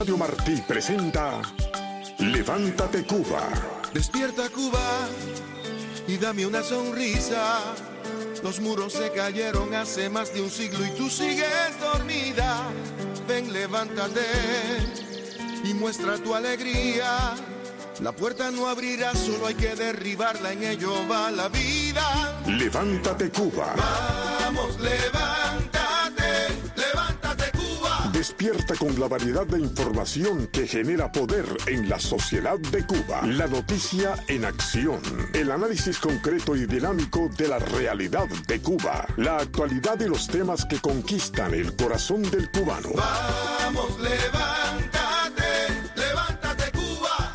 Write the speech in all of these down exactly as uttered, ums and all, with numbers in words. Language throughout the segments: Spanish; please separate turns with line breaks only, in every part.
Radio Martí presenta Levántate Cuba.
Despierta Cuba y dame una sonrisa. Los muros se cayeron hace más de un siglo y tú sigues dormida. Ven, levántate y muestra tu alegría. La puerta no abrirá, solo hay que derribarla, en ello va la vida.
Levántate Cuba.
Vamos, levántate, levántate Cuba.
Despierta con la variedad de información que genera poder en la sociedad de Cuba. La noticia en acción. El análisis concreto y dinámico de la realidad de Cuba. La actualidad y los temas que conquistan el corazón del cubano.
Vamos, levántate, levántate Cuba.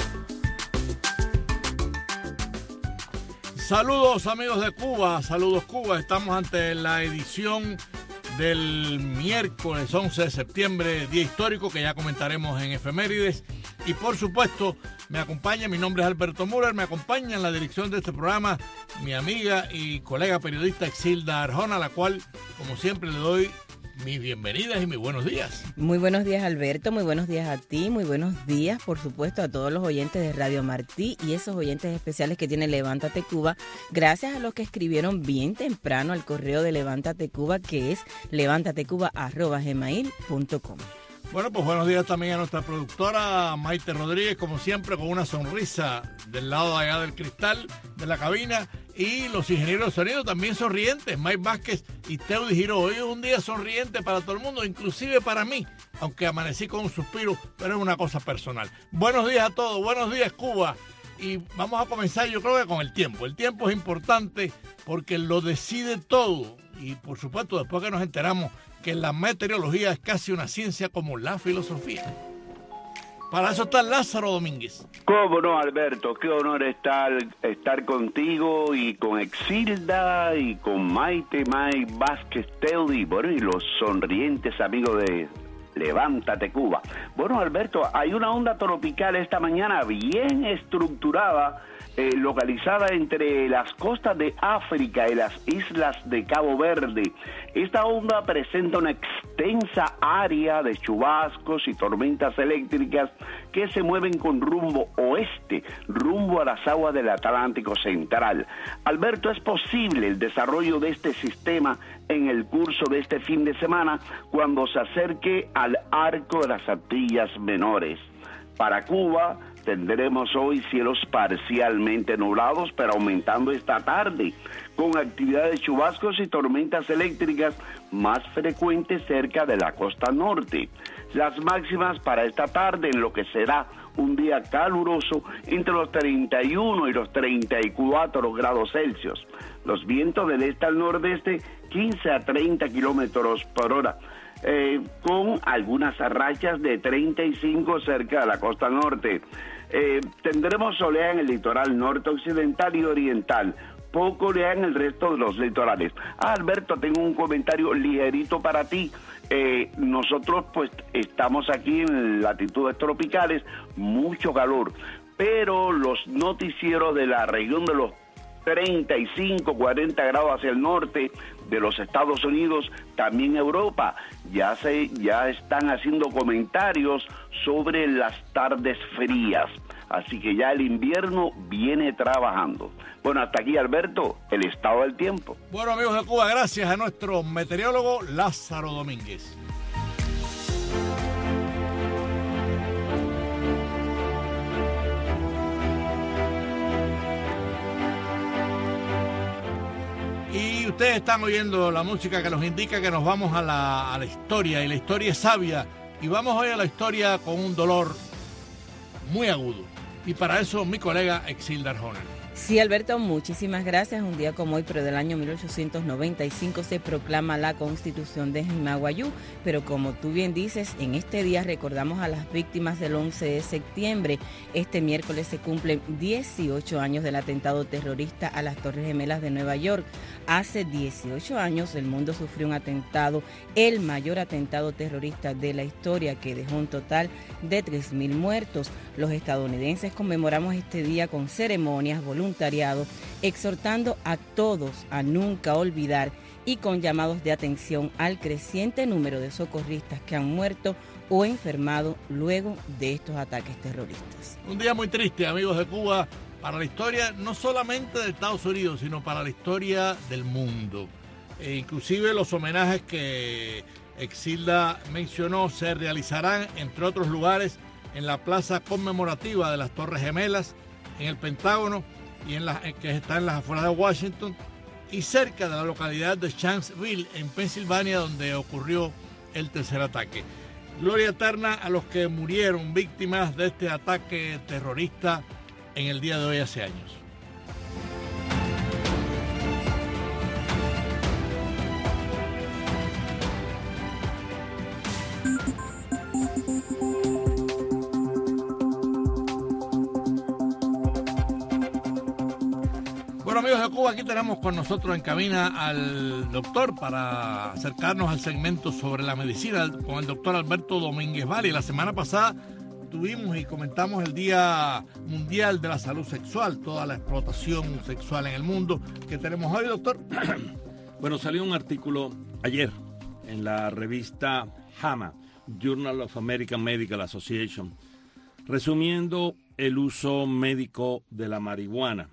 Saludos amigos de Cuba, saludos Cuba. Estamos ante la edición del miércoles once de septiembre, día histórico que ya comentaremos en Efemérides. Y por supuesto, me acompaña, mi nombre es Alberto Müller, me acompaña en la dirección de este programa mi amiga y colega periodista Exilda Arjona, a la cual, como siempre, le doy mis bienvenidas y mis buenos días.
Muy buenos días, Alberto, muy buenos días a ti, muy buenos días, por supuesto, a todos los oyentes de Radio Martí y esos oyentes especiales que tiene Levántate Cuba. Gracias a los que escribieron bien temprano al correo de Levántate Cuba, que es levántatecuba arroba gmail punto com.
Bueno, pues buenos días también a nuestra productora Maite Rodríguez, como siempre, con una sonrisa del lado de allá del cristal de la cabina, y los ingenieros de sonido también sonrientes, Mike Vázquez y Teudi Giró. Hoy es un día sonriente para todo el mundo, inclusive para mí, aunque amanecí con un suspiro, pero es una cosa personal. Buenos días a todos, buenos días Cuba, y vamos a comenzar yo creo que con el tiempo. El tiempo es importante porque lo decide todo, y por supuesto después que nos enteramos que la meteorología es casi una ciencia como la filosofía. Para eso está Lázaro Domínguez.
¿Cómo no, Alberto? Qué honor estar, estar contigo y con Exilda y con Maite, Mike Vázquez, Teudi, bueno, y los sonrientes amigos de Levántate Cuba. Bueno, Alberto, hay una onda tropical esta mañana bien estructurada, Eh, localizada entre las costas de África y las islas de Cabo Verde. Esta onda presenta una extensa área de chubascos y tormentas eléctricas que se mueven con rumbo oeste, rumbo a las aguas del Atlántico Central. Alberto, es posible el desarrollo de este sistema en el curso de este fin de semana cuando se acerque al arco de las Antillas Menores. Para Cuba, tendremos hoy cielos parcialmente nublados, pero aumentando esta tarde, con actividad de chubascos y tormentas eléctricas más frecuentes cerca de la costa norte. Las máximas para esta tarde, en lo que será un día caluroso, entre los treinta y uno y los treinta y cuatro grados Celsius. Los vientos del este al nordeste, quince a treinta kilómetros por hora. Eh, con algunas rachas de treinta y cinco cerca de la costa norte. Eh, tendremos oleaje en el litoral norte occidental y oriental, poco oleaje en el resto de los litorales. Ah, Alberto, tengo un comentario ligerito para ti. Eh, nosotros pues estamos aquí en latitudes tropicales, mucho calor, pero los noticieros de la región de los treinta y cinco, cuarenta grados hacia el norte de los Estados Unidos, también Europa, ya se ya están haciendo comentarios sobre las tardes frías. Así que ya el invierno viene trabajando. Bueno, hasta aquí, Alberto, el estado del tiempo.
Bueno, amigos de Cuba, gracias a nuestro meteorólogo Lázaro Domínguez. Y ustedes están oyendo la música que nos indica que nos vamos a la, a la historia, y la historia es sabia. Y vamos hoy a la historia con un dolor muy agudo. Y para eso mi colega Exilda Arjona.
Sí, Alberto, muchísimas gracias. Un día como hoy, pero del año mil ochocientos noventa y cinco, se proclama la Constitución de Jimaguayú. Pero como tú bien dices, en este día recordamos a las víctimas del once de septiembre. Este miércoles se cumplen dieciocho años del atentado terrorista a las Torres Gemelas de Nueva York. Hace dieciocho años el mundo sufrió un atentado, el mayor atentado terrorista de la historia, que dejó un total de tres mil muertos. Los estadounidenses conmemoramos este día con ceremonias, voluntariado, exhortando a todos a nunca olvidar y con llamados de atención al creciente número de socorristas que han muerto o enfermado luego de estos ataques terroristas.
Un día muy triste, amigos de Cuba, para la historia no solamente de Estados Unidos, sino para la historia del mundo. E inclusive los homenajes que Exilda mencionó se realizarán, entre otros lugares, en la plaza conmemorativa de las Torres Gemelas, en el Pentágono, y en la, que está en las afueras de Washington, y cerca de la localidad de Shanksville, en Pensilvania, donde ocurrió el tercer ataque. Gloria eterna a los que murieron víctimas de este ataque terrorista en el día de hoy hace años. Bueno, amigos de Cuba, aquí tenemos con nosotros en cabina al doctor para acercarnos al segmento sobre la medicina con el doctor Alberto Domínguez Valle. La semana pasada tuvimos y comentamos el Día Mundial de la Salud Sexual, toda la explotación sexual en el mundo. ¿Qué tenemos hoy, doctor?
Bueno, salió un artículo ayer en la revista JAMA, Journal of American Medical Association, resumiendo el uso médico de la marihuana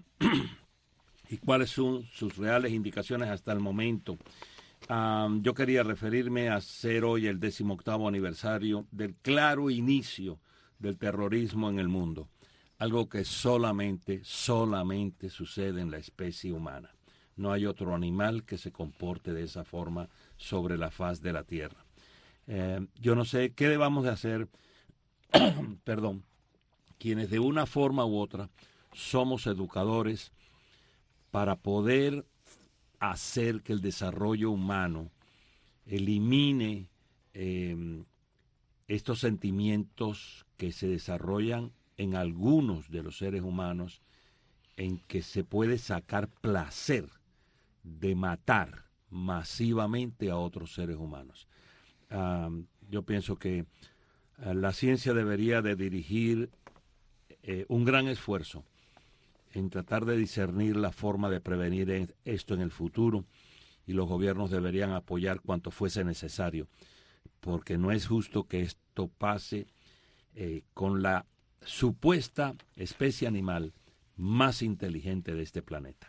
y cuáles son sus reales indicaciones hasta el momento. Um, yo quería referirme a ser hoy el decimoctavo aniversario del claro inicio del terrorismo en el mundo, algo que solamente, solamente sucede en la especie humana. No hay otro animal que se comporte de esa forma sobre la faz de la tierra. Eh, yo no sé qué debamos de hacer, perdón, quienes de una forma u otra somos educadores para poder hacer que el desarrollo humano elimine eh, estos sentimientos que se desarrollan en algunos de los seres humanos, en que se puede sacar placer de matar masivamente a otros seres humanos. Um, yo pienso que uh, la ciencia debería de dirigir eh, un gran esfuerzo en tratar de discernir la forma de prevenir esto en el futuro, y los gobiernos deberían apoyar cuanto fuese necesario, porque no es justo que esto pase eh, con la supuesta especie animal más inteligente de este planeta.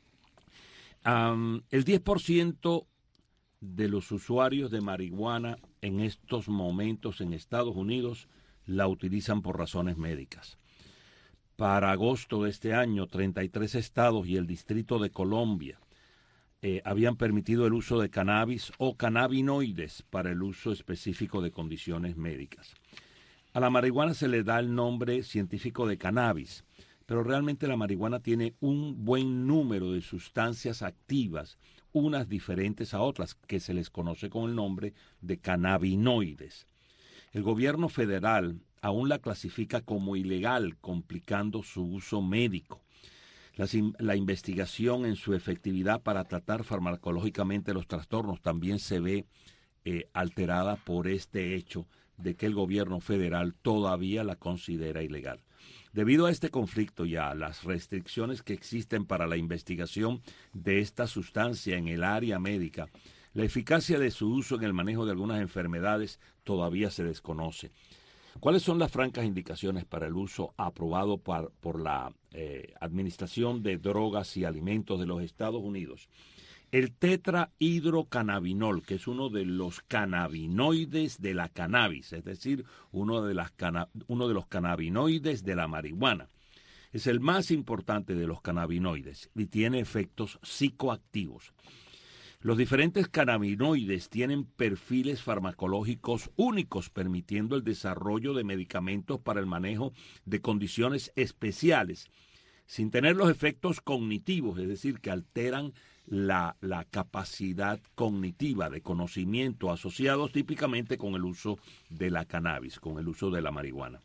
Um, el diez por ciento de los usuarios de marihuana en estos momentos en Estados Unidos la utilizan por razones médicas. Para agosto de este año, treinta y tres estados y el Distrito de Colombia eh, habían permitido el uso de cannabis o cannabinoides para el uso específico de condiciones médicas. A la marihuana se le da el nombre científico de cannabis, pero realmente la marihuana tiene un buen número de sustancias activas, unas diferentes a otras, que se les conoce con el nombre de cannabinoides. El gobierno federal aún la clasifica como ilegal, complicando su uso médico. La, la investigación en su efectividad para tratar farmacológicamente los trastornos también se ve eh, alterada por este hecho de que el gobierno federal todavía la considera ilegal. Debido a este conflicto y a las restricciones que existen para la investigación de esta sustancia en el área médica, la eficacia de su uso en el manejo de algunas enfermedades todavía se desconoce. ¿Cuáles son las francas indicaciones para el uso aprobado por, por la eh, Administración de Drogas y Alimentos de los Estados Unidos? El tetrahidrocannabinol, que es uno de los cannabinoides de la cannabis, es decir, uno de, las cana, uno de los cannabinoides de la marihuana. Es el más importante de los cannabinoides y tiene efectos psicoactivos. Los diferentes cannabinoides tienen perfiles farmacológicos únicos, permitiendo el desarrollo de medicamentos para el manejo de condiciones especiales, sin tener los efectos cognitivos, es decir, que alteran la, la capacidad cognitiva de conocimiento asociados típicamente con el uso de la cannabis, con el uso de la marihuana.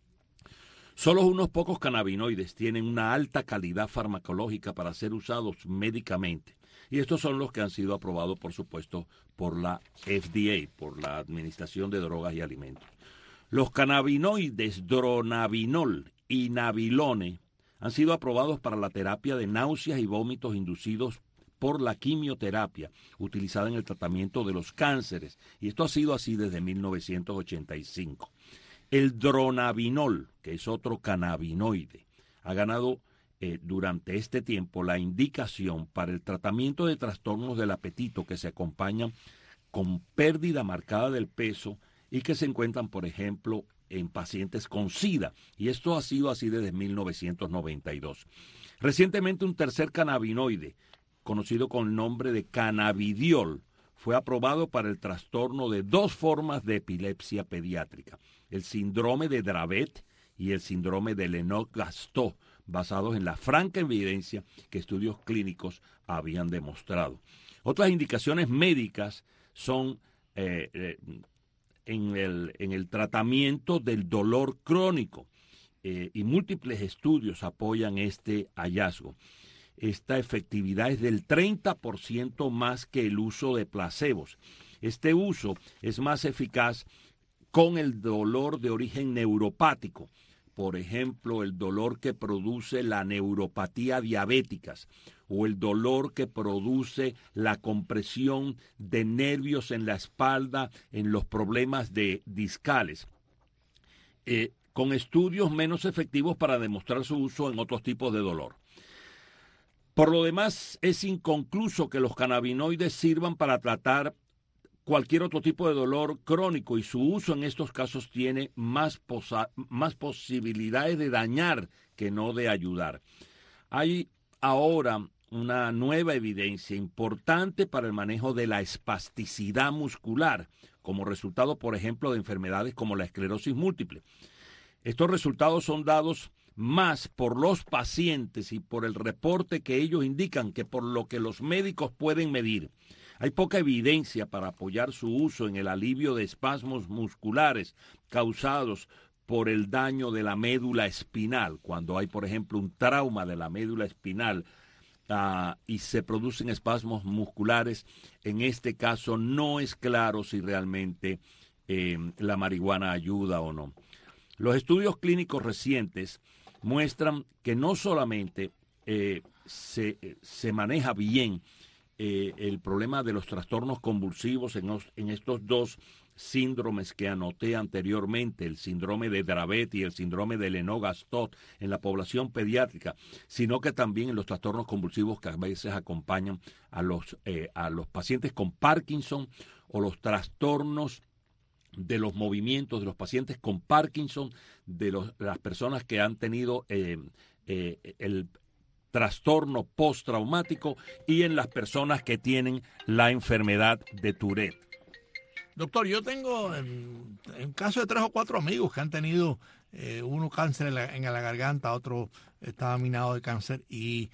Solo unos pocos cannabinoides tienen una alta calidad farmacológica para ser usados médicamente. Y estos son los que han sido aprobados, por supuesto, por la F D A, por la Administración de Drogas y Alimentos. Los cannabinoides dronabinol y nabilone han sido aprobados para la terapia de náuseas y vómitos inducidos por la quimioterapia utilizada en el tratamiento de los cánceres. Y esto ha sido así desde mil novecientos ochenta y cinco. El dronabinol, que es otro cannabinoide, ha ganado eh, durante este tiempo la indicación para el tratamiento de trastornos del apetito que se acompañan con pérdida marcada del peso y que se encuentran, por ejemplo, en pacientes con SIDA. Y esto ha sido así desde mil novecientos noventa y dos. Recientemente un tercer cannabinoide, conocido con el nombre de cannabidiol, fue aprobado para el trastorno de dos formas de epilepsia pediátrica, el síndrome de Dravet y el síndrome de Lennox-Gastaut, basados en la franca evidencia que estudios clínicos habían demostrado. Otras indicaciones médicas son eh, eh, en, el, en el tratamiento del dolor crónico eh, y múltiples estudios apoyan este hallazgo. Esta efectividad es del treinta por ciento más que el uso de placebos. Este uso es más eficaz con el dolor de origen neuropático, por ejemplo, el dolor que produce la neuropatía diabéticas o el dolor que produce la compresión de nervios en la espalda en los problemas de discales, eh, con estudios menos efectivos para demostrar su uso en otros tipos de dolor. Por lo demás, es inconcluso que los cannabinoides sirvan para tratar cualquier otro tipo de dolor crónico y su uso en estos casos tiene más, posa- más posibilidades de dañar que no de ayudar. Hay ahora una nueva evidencia importante para el manejo de la espasticidad muscular, como resultado, por ejemplo, de enfermedades como la esclerosis múltiple. Estos resultados son dados más por los pacientes y por el reporte que ellos indican que por lo que los médicos pueden medir. Hay poca evidencia para apoyar su uso en el alivio de espasmos musculares causados por el daño de la médula espinal, cuando hay, por ejemplo, un trauma de la médula espinal uh, y se producen espasmos musculares. En este caso no es claro si realmente eh, la marihuana ayuda o no. Los estudios clínicos recientes muestran que no solamente eh, se, se maneja bien eh, el problema de los trastornos convulsivos en, los, en estos dos síndromes que anoté anteriormente, el síndrome de Dravet y el síndrome de Lennox-Gastaut en la población pediátrica, sino que también en los trastornos convulsivos que a veces acompañan a los, eh, a los pacientes con Parkinson o los trastornos de los movimientos de los pacientes con Parkinson, de los, las personas que han tenido eh, eh, el trastorno postraumático y en las personas que tienen la enfermedad de Tourette.
Doctor, yo tengo en, en caso de tres o cuatro amigos que han tenido eh, uno cáncer en la, en la garganta, otro estaba minado de cáncer y,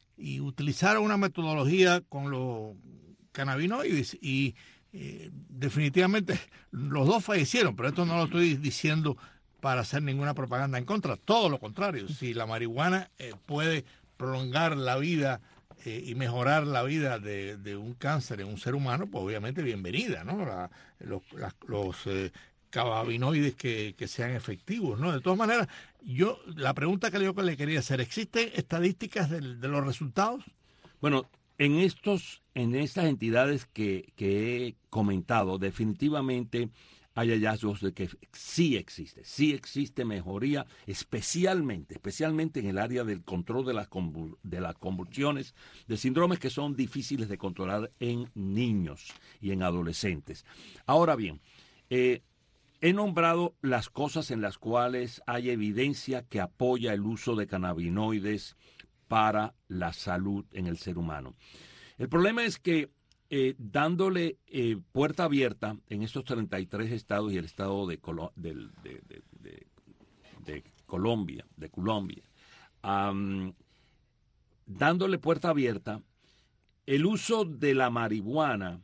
y utilizaron una metodología con los cannabinoides y Eh, definitivamente los dos fallecieron, pero esto no lo estoy diciendo para hacer ninguna propaganda en contra, todo lo contrario. Si la marihuana eh, puede prolongar la vida eh, y mejorar la vida de, de un cáncer en un ser humano, pues obviamente bienvenida, ¿no? La, los la, los eh, cannabinoides que, que sean efectivos, ¿no? De todas maneras, yo la pregunta que yo le quería hacer, ¿existen estadísticas de, de los resultados?
Bueno, En estos, en estas entidades que, que he comentado, definitivamente hay hallazgos de que sí existe, sí existe mejoría, especialmente, especialmente en el área del control de las, convul, de las convulsiones, de síndromes que son difíciles de controlar en niños y en adolescentes. Ahora bien, eh, he nombrado las cosas en las cuales hay evidencia que apoya el uso de cannabinoides para la salud en el ser humano. El problema es que eh, dándole eh, puerta abierta en estos treinta y tres estados y el estado de, Colo- de, de, de, de, de Colombia, de Colombia, um, dándole puerta abierta, el uso de la marihuana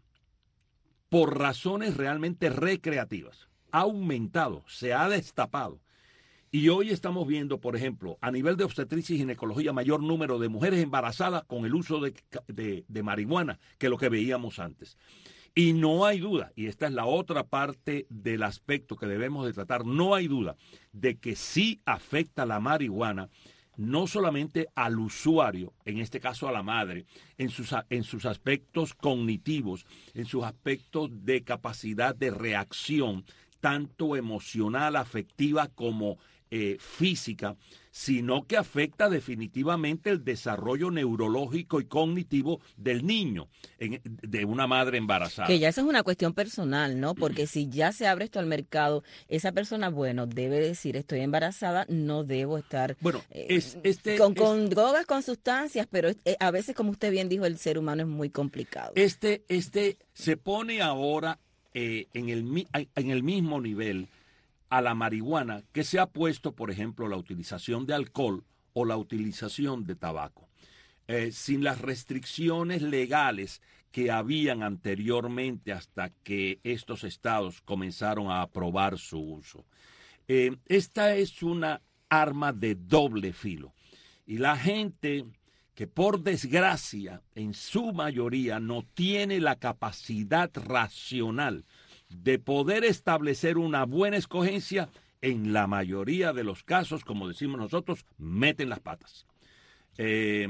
por razones realmente recreativas ha aumentado, se ha destapado. Y hoy estamos viendo, por ejemplo, a nivel de obstetricia y ginecología, mayor número de mujeres embarazadas con el uso de, de, de marihuana que lo que veíamos antes. Y no hay duda, y esta es la otra parte del aspecto que debemos de tratar, no hay duda de que sí afecta la marihuana no solamente al usuario, en este caso a la madre, en sus, en sus aspectos cognitivos, en sus aspectos de capacidad de reacción, tanto emocional, afectiva como eh, física, sino que afecta definitivamente el desarrollo neurológico y cognitivo del niño, en, de una madre embarazada.
Que ya eso es una cuestión personal, ¿no? Porque si ya se abre esto al mercado, esa persona, bueno, debe decir, estoy embarazada, no debo estar
bueno,
eh,
es, este,
con, con
es,
drogas, con sustancias, pero eh, a veces, como usted bien dijo, el ser humano es muy complicado.
Este, este se pone ahora eh, en, el, en el mismo nivel a la marihuana que se ha puesto, por ejemplo, la utilización de alcohol o la utilización de tabaco, eh, sin las restricciones legales que habían anteriormente hasta que estos estados comenzaron a aprobar su uso. Eh, esta es una arma de doble filo y la gente que por desgracia en su mayoría no tiene la capacidad racional de poder establecer una buena escogencia, en la mayoría de los casos, como decimos nosotros, meten las patas. Eh,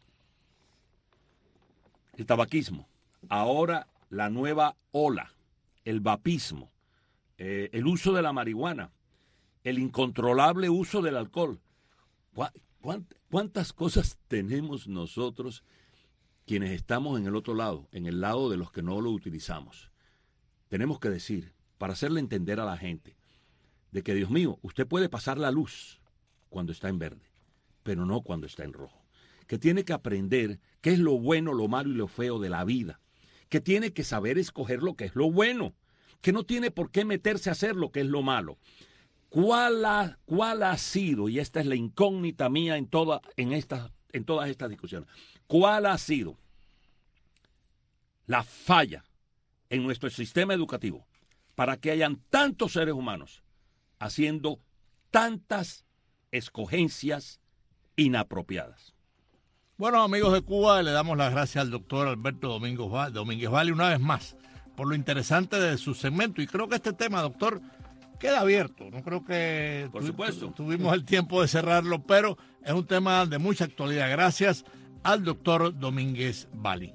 el tabaquismo, ahora la nueva ola, el vapismo, eh, el uso de la marihuana, el incontrolable uso del alcohol. ¿Cuántas cosas tenemos nosotros quienes estamos en el otro lado, en el lado de los que no lo utilizamos? Tenemos que decir, para hacerle entender a la gente, de que, Dios mío, usted puede pasar la luz cuando está en verde, pero no cuando está en rojo. Que tiene que aprender qué es lo bueno, lo malo y lo feo de la vida. Que tiene que saber escoger lo que es lo bueno. Que no tiene por qué meterse a hacer lo que es lo malo. ¿Cuál ha, cuál ha sido, y esta es la incógnita mía en, toda, en, esta, en todas estas discusiones, cuál ha sido la falla en nuestro sistema educativo para que hayan tantos seres humanos haciendo tantas escogencias inapropiadas?
Bueno, amigos de Cuba, le damos las gracias al doctor Alberto Domínguez, Domínguez Valle una vez más por lo interesante de su segmento. Y creo que este tema, doctor, queda abierto. No creo que
por
tu,
supuesto.
Tu, tuvimos el tiempo de cerrarlo, pero es un tema de mucha actualidad. Gracias al doctor Domínguez Valle.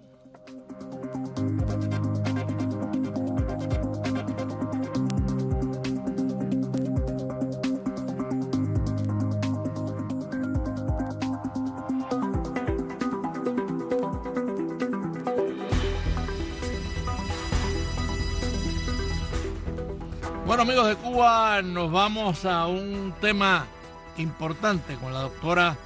Bueno, amigos de Cuba, nos vamos a un tema importante con la doctora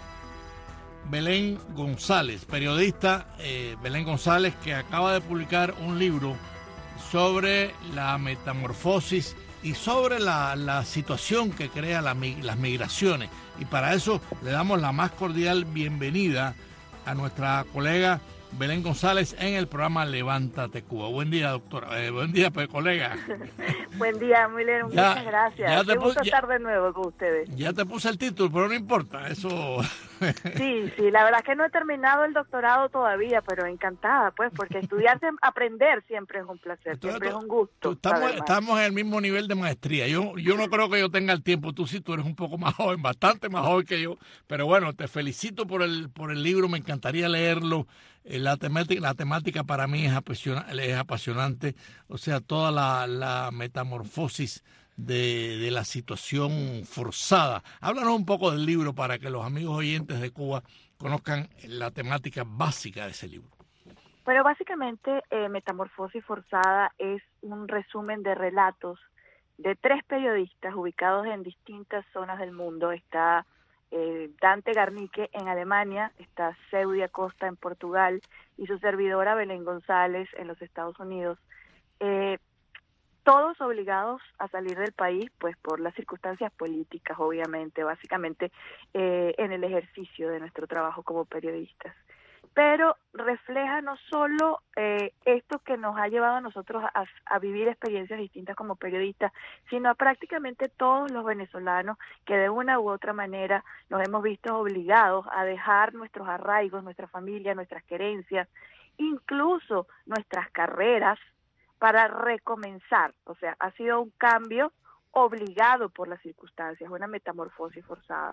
Belén González, periodista eh, Belén González, que acaba de publicar un libro sobre la metamorfosis y sobre la, la situación que crea la, las migraciones. Y para eso le damos la más cordial bienvenida a nuestra colega Belén González en el programa Levántate Cuba. Buen día, doctora. Eh, buen día, pues, colega.
Buen día, Müller. Muchas gracias. Ya te Qué gusto estar de nuevo con ustedes.
Ya te puse el título, pero no importa, eso...
Sí, sí, la verdad es que no he terminado el doctorado todavía, pero encantada, pues, porque estudiar, aprender siempre es un placer, Entonces, siempre tú, es un gusto.
Estamos, estamos en el mismo nivel de maestría. Yo yo no creo que yo tenga el tiempo. Tú sí, tú eres un poco más joven, bastante más joven que yo. Pero bueno, te felicito por el por el libro, me encantaría leerlo. La temática, la temática para mí es apasionante, es apasionante. O sea, toda la, la metamorfosis de, de la situación forzada. Háblanos un poco del libro para que los amigos oyentes de Cuba conozcan la temática básica de ese libro.
Bueno, básicamente eh, Metamorfosis Forzada es un resumen de relatos de tres periodistas ubicados en distintas zonas del mundo. Está eh, Dante Garnique en Alemania, está Seudia Costa en Portugal y su servidora Belén González en los Estados Unidos. Eh, todos obligados a salir del país, pues por las circunstancias políticas, obviamente, básicamente eh, en el ejercicio de nuestro trabajo como periodistas. Pero refleja no solo eh, esto que nos ha llevado a nosotros a, a vivir experiencias distintas como periodistas, sino a prácticamente todos los venezolanos que de una u otra manera nos hemos visto obligados a dejar nuestros arraigos, nuestra familia, nuestras querencias, incluso nuestras carreras, para recomenzar. O sea, ha sido un cambio obligado por las circunstancias, una metamorfosis forzada.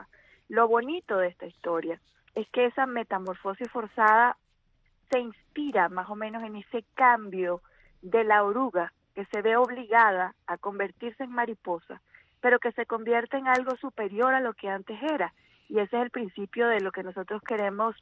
Lo bonito de esta historia es que esa metamorfosis forzada se inspira más o menos en ese cambio de la oruga que se ve obligada a convertirse en mariposa, pero que se convierte en algo superior a lo que antes era. Y ese es el principio de lo que nosotros queremos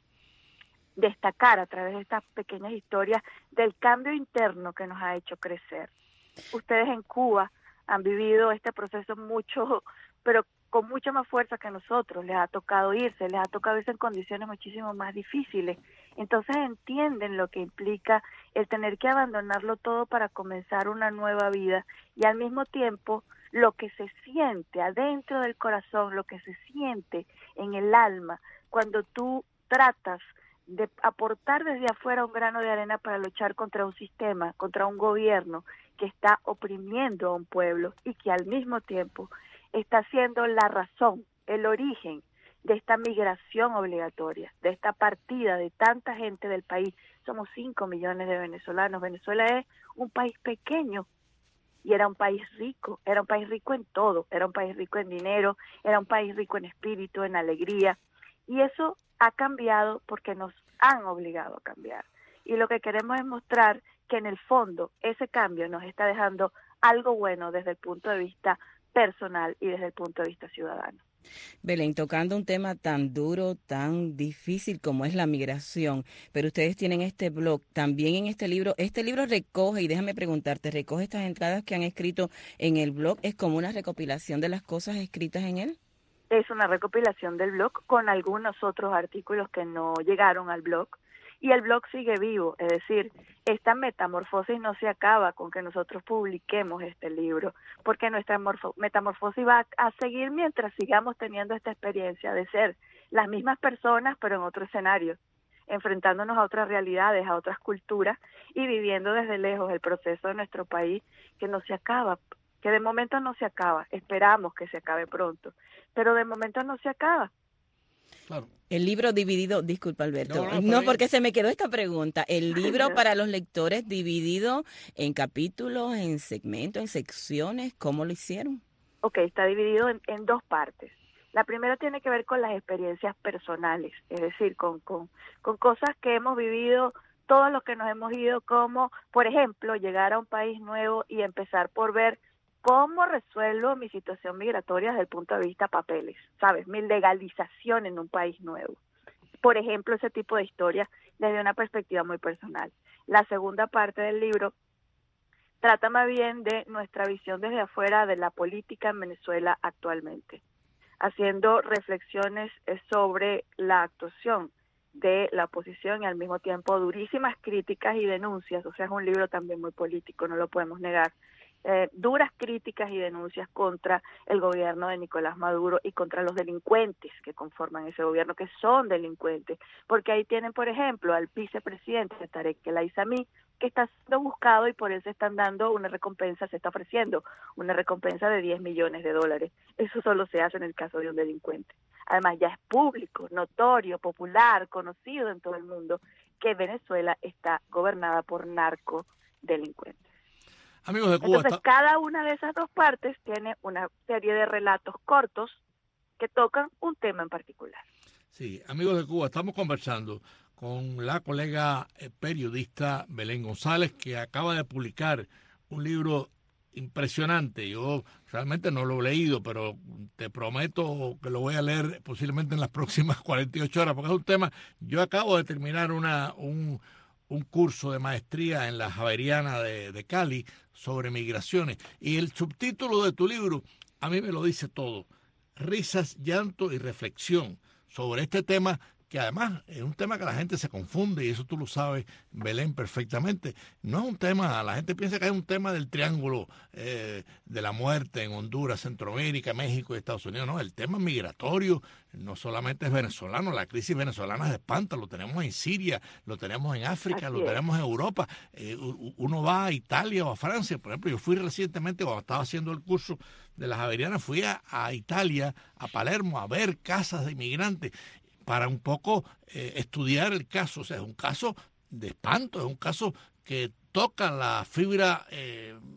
destacar a través de estas pequeñas historias del cambio interno que nos ha hecho crecer. Ustedes en Cuba han vivido este proceso mucho, pero con mucha más fuerza que nosotros. Les ha tocado irse, les ha tocado irse en condiciones muchísimo más difíciles. Entonces entienden lo que implica el tener que abandonarlo todo para comenzar una nueva vida, y al mismo tiempo lo que se siente adentro del corazón, lo que se siente en el alma cuando tú tratas de aportar desde afuera un grano de arena para luchar contra un sistema, contra un gobierno que está oprimiendo a un pueblo y que al mismo tiempo está siendo la razón, el origen de esta migración obligatoria, de esta partida de tanta gente del país. Somos cinco millones de venezolanos. Venezuela es un país pequeño y era un país rico, era un país rico en todo, era un país rico en dinero, era un país rico en espíritu, en alegría, y eso ha cambiado porque nos han obligado a cambiar. Y lo que queremos es mostrar que en el fondo ese cambio nos está dejando algo bueno desde el punto de vista personal y desde el punto de vista ciudadano.
Belén, tocando un tema tan duro, tan difícil como es la migración, pero ustedes tienen este blog, también en este libro, este libro recoge, y déjame preguntarte, recoge estas entradas que han escrito en el blog, ¿es como una recopilación de las cosas escritas en él?
Es una recopilación del blog con algunos otros artículos que no llegaron al blog, y el blog sigue vivo, es decir, esta metamorfosis no se acaba con que nosotros publiquemos este libro, porque nuestra metamorfosis va a seguir mientras sigamos teniendo esta experiencia de ser las mismas personas, pero en otro escenario, enfrentándonos a otras realidades, a otras culturas, y viviendo desde lejos el proceso de nuestro país, que no se acaba, que de momento no se acaba, esperamos que se acabe pronto, pero de momento no se acaba.
Claro.
El libro dividido, disculpa Alberto,
no, no,
no porque se me quedó esta pregunta, el libro para los lectores dividido en capítulos, en segmentos, en secciones, ¿cómo lo hicieron?
Ok, está dividido en, en dos partes. La primera tiene que ver con las experiencias personales, es decir, con, con, con cosas que hemos vivido todos los que nos hemos ido, como, por ejemplo, llegar a un país nuevo y empezar por ver cómo resuelvo mi situación migratoria desde el punto de vista papeles, ¿sabes? Mi legalización en un país nuevo. Por ejemplo, ese tipo de historias desde una perspectiva muy personal. La segunda parte del libro trata más bien de nuestra visión desde afuera de la política en Venezuela actualmente, haciendo reflexiones sobre la actuación de la oposición y al mismo tiempo durísimas críticas y denuncias. O sea, es un libro también muy político, no lo podemos negar. Eh, duras críticas y denuncias contra el gobierno de Nicolás Maduro y contra los delincuentes que conforman ese gobierno, que son delincuentes, porque ahí tienen, por ejemplo, al vicepresidente Tarek El Aissami, que está siendo buscado y por él se están dando una recompensa, se está ofreciendo una recompensa de diez millones de dólares. Eso solo se hace en el caso de un delincuente. Además, ya es público, notorio, popular, conocido en todo el mundo, que Venezuela está gobernada por narcodelincuentes.
Amigos de Cuba,
Entonces,
está...
cada una de esas dos partes tiene una serie de relatos cortos que tocan un tema en particular.
Sí, amigos de Cuba, estamos conversando con la colega periodista Belén González, que acaba de publicar un libro impresionante. Yo realmente no lo he leído, pero te prometo que lo voy a leer posiblemente en las próximas cuarenta y ocho horas, porque es un tema... Yo acabo de terminar una un, un curso de maestría en la Javeriana de, de Cali sobre migraciones, y el subtítulo de tu libro a mí me lo dice todo: risas, llanto y reflexión sobre este tema, que además es un tema que la gente se confunde, y eso tú lo sabes, Belén, perfectamente. No es un tema, la gente piensa que es un tema del triángulo eh, de la muerte en Honduras, Centroamérica, México y Estados Unidos. No, el tema migratorio no solamente es venezolano, la crisis venezolana se espanta, lo tenemos en Siria, lo tenemos en África,
Así
lo
es.
tenemos en Europa. Eh, uno va a Italia o a Francia, por ejemplo. Yo fui recientemente, cuando estaba haciendo el curso de las Javerianas, fui a, a Italia, a Palermo, a ver casas de inmigrantes, para un poco eh, estudiar el caso. O sea, es un caso de espanto, es un caso que toca la fibra eh,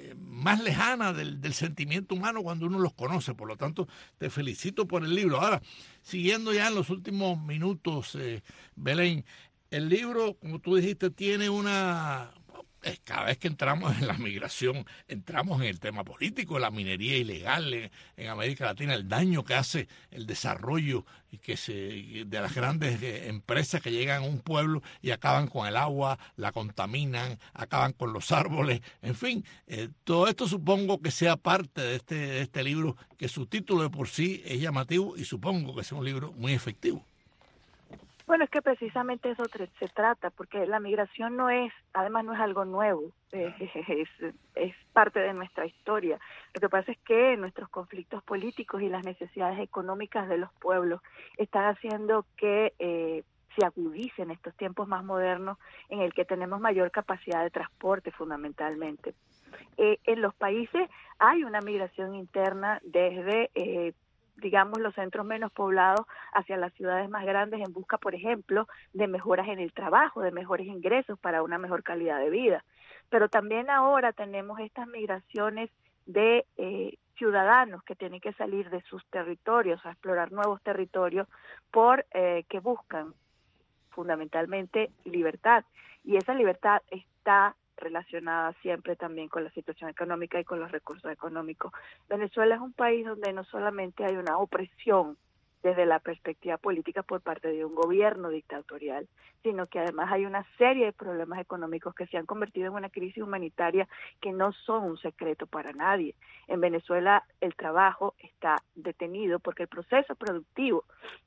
eh, más lejana del, del sentimiento humano cuando uno los conoce. Por lo tanto, te felicito por el libro. Ahora, siguiendo ya en los últimos minutos, eh, Belén, el libro, como tú dijiste, tiene una... Cada vez que entramos en la migración, entramos en el tema político, la minería ilegal en, en América Latina, el daño que hace el desarrollo y que se, de las grandes eh, empresas que llegan a un pueblo y acaban con el agua, la contaminan, acaban con los árboles, en fin, eh, todo esto supongo que sea parte de este, de este libro, que su título de por sí es llamativo y supongo que sea un libro muy efectivo.
Bueno, es que precisamente eso se trata, porque la migración no es, además no es algo nuevo, es, es, es parte de nuestra historia. Lo que pasa es que nuestros conflictos políticos y las necesidades económicas de los pueblos están haciendo que eh, se agudicen estos tiempos más modernos en el que tenemos mayor capacidad de transporte fundamentalmente. Eh, en los países hay una migración interna desde... Eh, digamos, los centros menos poblados hacia las ciudades más grandes en busca, por ejemplo, de mejoras en el trabajo, de mejores ingresos para una mejor calidad de vida. Pero también ahora tenemos estas migraciones de eh, ciudadanos que tienen que salir de sus territorios a explorar nuevos territorios por eh, que buscan fundamentalmente libertad. Y esa libertad está relacionada siempre también con la situación económica y con los recursos económicos. Venezuela es un país donde no solamente hay una opresión desde la perspectiva política por parte de un gobierno dictatorial, sino que además hay una serie de problemas económicos que se han convertido en una crisis humanitaria que no son un secreto para nadie. En Venezuela el trabajo está detenido porque el proceso productivo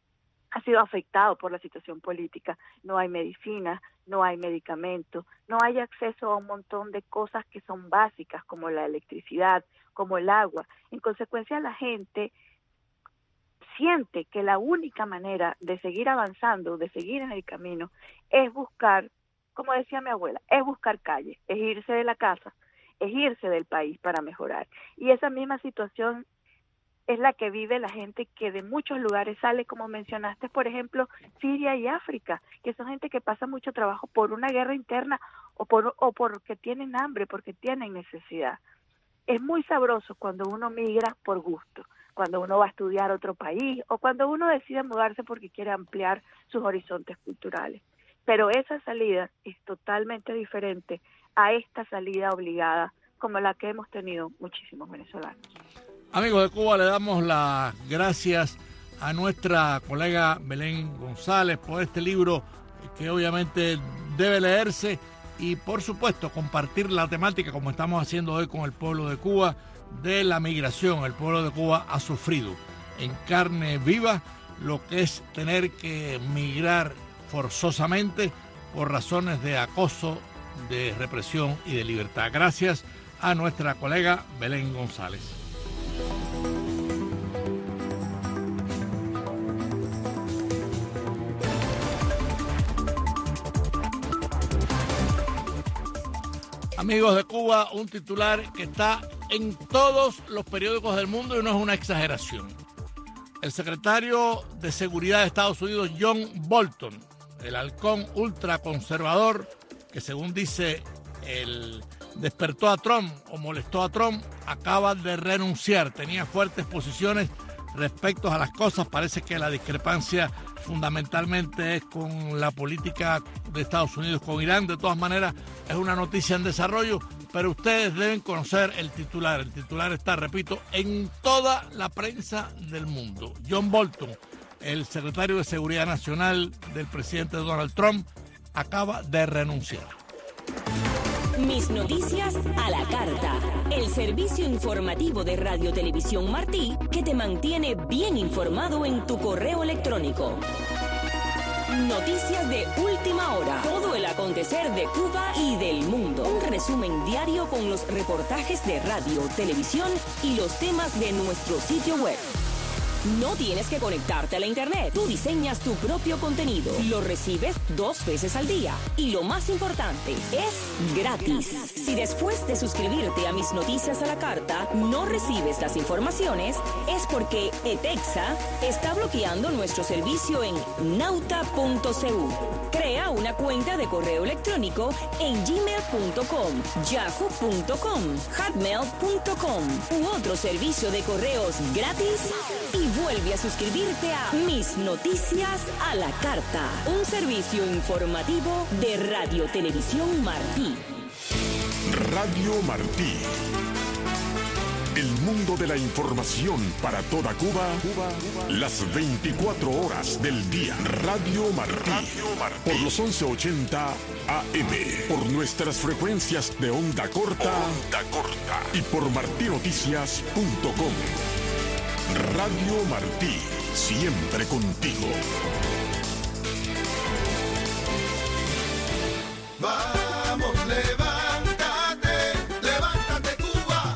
ha sido afectado por la situación política. No hay medicinas, no hay medicamentos, no hay acceso a un montón de cosas que son básicas, como la electricidad, como el agua. En consecuencia, la gente siente que la única manera de seguir avanzando, de seguir en el camino, es buscar, como decía mi abuela, es buscar calle, es irse de la casa, es irse del país para mejorar. Y esa misma situación es la que vive la gente que de muchos lugares sale, como mencionaste, por ejemplo, Siria y África, que son gente que pasa mucho trabajo por una guerra interna o por o porque tienen hambre, porque tienen necesidad. Es muy sabroso cuando uno migra por gusto, cuando uno va a estudiar a otro país o cuando uno decide mudarse porque quiere ampliar sus horizontes culturales. Pero esa salida es totalmente diferente a esta salida obligada como la que hemos tenido muchísimos venezolanos.
Amigos de Cuba, le damos las gracias a nuestra colega Belén González por este libro que obviamente debe leerse y, por supuesto, compartir la temática, como estamos haciendo hoy con el pueblo de Cuba, de la migración. El pueblo de Cuba ha sufrido en carne viva lo que es tener que migrar forzosamente por razones de acoso, de represión y de libertad. Gracias a nuestra colega Belén González. Amigos de Cuba, un titular que está en todos los periódicos del mundo y no es una exageración. El secretario de Seguridad de Estados Unidos, John Bolton, el halcón ultraconservador, que según dice el despertó a Trump o molestó a Trump, acaba de renunciar. Tenía fuertes posiciones respecto a las cosas. Parece que la discrepancia fundamentalmente es con la política de Estados Unidos con Irán. De todas maneras, es una noticia en desarrollo, pero ustedes deben conocer el titular. El titular está, repito, en toda la prensa del mundo. John Bolton, el secretario de Seguridad Nacional del presidente Donald Trump, acaba de renunciar.
Mis noticias a la carta. El servicio informativo de Radio Televisión Martí que te mantiene bien informado en tu correo electrónico. Noticias de última hora. Todo el acontecer de Cuba y del mundo. Un resumen diario con los reportajes de radio, televisión y los temas de nuestro sitio web. No tienes que conectarte a la internet. Tú diseñas tu propio contenido. Lo recibes dos veces al día. Y lo más importante, es gratis. Si después de suscribirte a Mis Noticias a la Carta no recibes las informaciones, es porque ETEXA está bloqueando nuestro servicio en nauta punto c u. Crea una cuenta de correo electrónico en gmail punto com, yahoo punto com, hotmail punto com u otro servicio de correos gratis y vuelve a suscribirte a Mis Noticias a la Carta, un servicio informativo de Radio Televisión Martí.
Radio Martí. El mundo de la información para toda Cuba, Cuba, Cuba. Las veinticuatro horas del día. Radio Martí. Radio Martí. Por los once ochenta A M. Por nuestras frecuencias de onda corta. Onda corta. Y por martí noticias punto com. Radio Martí. Siempre contigo.
Vamos, levántate, levántate Cuba.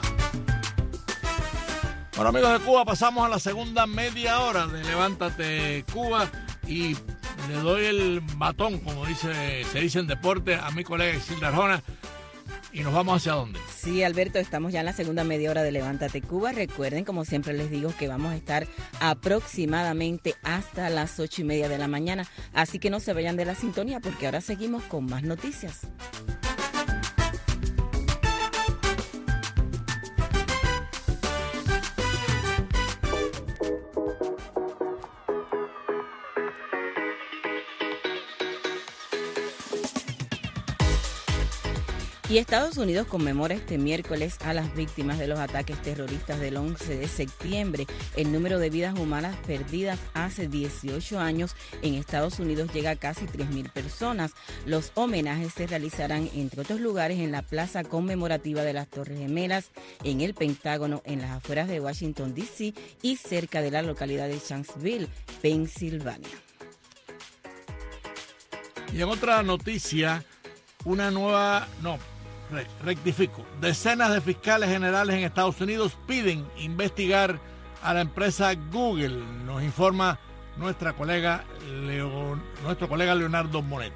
Bueno, amigos de Cuba, pasamos a la segunda media hora de Levántate Cuba y le doy el batón, como dice se dice en deporte, a mi colega Isilda Arjona. ¿Y nos vamos hacia dónde?
Sí, Alberto, estamos ya en la segunda media hora de Levántate Cuba. Recuerden, como siempre les digo, que vamos a estar aproximadamente hasta las ocho y media de la mañana. Así que no se vayan de la sintonía porque ahora seguimos con más noticias. Y Estados Unidos conmemora este miércoles a las víctimas de los ataques terroristas del once de septiembre. El número de vidas humanas perdidas hace dieciocho años en Estados Unidos llega a casi tres mil personas. Los homenajes se realizarán, entre otros lugares, en la plaza conmemorativa de las Torres Gemelas, en el Pentágono, en las afueras de Washington, D C y cerca de la localidad de Shanksville, Pensilvania.
Y en otra noticia, una nueva... no. Rectifico. Decenas de fiscales generales en Estados Unidos piden investigar a la empresa Google. Nos informa nuestra colega Leo, nuestro colega Leonardo Bonet.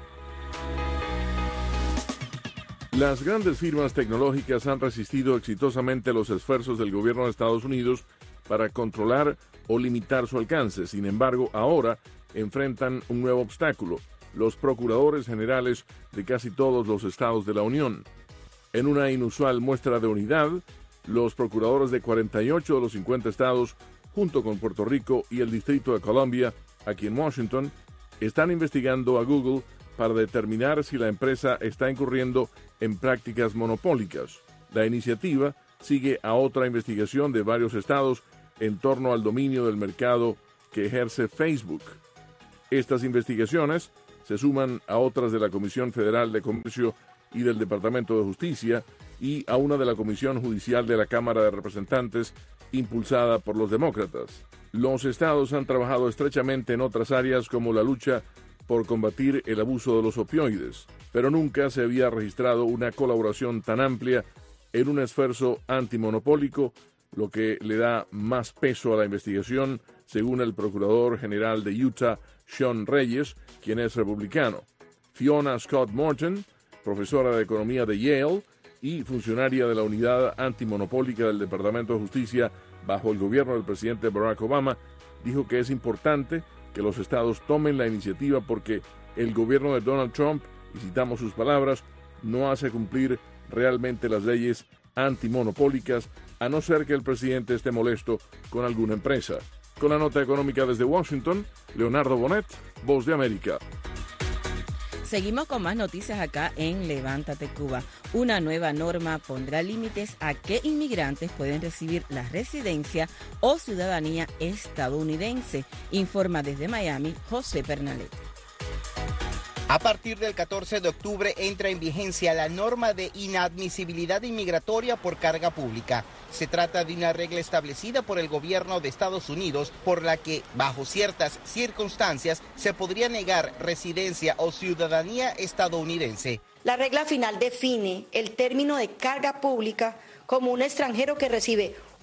Las grandes firmas tecnológicas han resistido exitosamente los esfuerzos del gobierno de Estados Unidos para controlar o limitar su alcance. Sin embargo, ahora enfrentan un nuevo obstáculo: los procuradores generales de casi todos los estados de la Unión. En una inusual muestra de unidad, los procuradores de cuarenta y ocho de los cincuenta estados, junto con Puerto Rico y el Distrito de Columbia, aquí en Washington, están investigando a Google para determinar si la empresa está incurriendo en prácticas monopólicas. La iniciativa sigue a otra investigación de varios estados en torno al dominio del mercado que ejerce Facebook. Estas investigaciones se suman a otras de la Comisión Federal de Comercio y del Departamento de Justicia y a una de la Comisión Judicial de la Cámara de Representantes impulsada por los demócratas. Los estados han trabajado estrechamente en otras áreas como la lucha por combatir el abuso de los opioides, pero nunca se había registrado una colaboración tan amplia en un esfuerzo antimonopólico, lo que le da más peso a la investigación, según el Procurador General de Utah, Sean Reyes, quien es republicano. Fiona Scott Morton, profesora de Economía de Yale y funcionaria de la Unidad Antimonopólica del Departamento de Justicia bajo el gobierno del presidente Barack Obama, dijo que es importante que los estados tomen la iniciativa porque el gobierno de Donald Trump, y citamos sus palabras, no hace cumplir realmente las leyes antimonopólicas, a no ser que el presidente esté molesto con alguna empresa. Con la nota económica desde Washington, Leonardo Bonet, Voz de América.
Seguimos con más noticias acá en Levántate Cuba. Una nueva norma pondrá límites a qué inmigrantes pueden recibir la residencia o ciudadanía estadounidense, informa desde Miami José Pernalet.
A partir del catorce de octubre entra en vigencia la norma de inadmisibilidad inmigratoria por carga pública. Se trata de una regla establecida por el gobierno de Estados Unidos por la que, bajo ciertas circunstancias, se podría negar residencia o ciudadanía estadounidense.
La regla final define el término de carga pública como un extranjero que recibe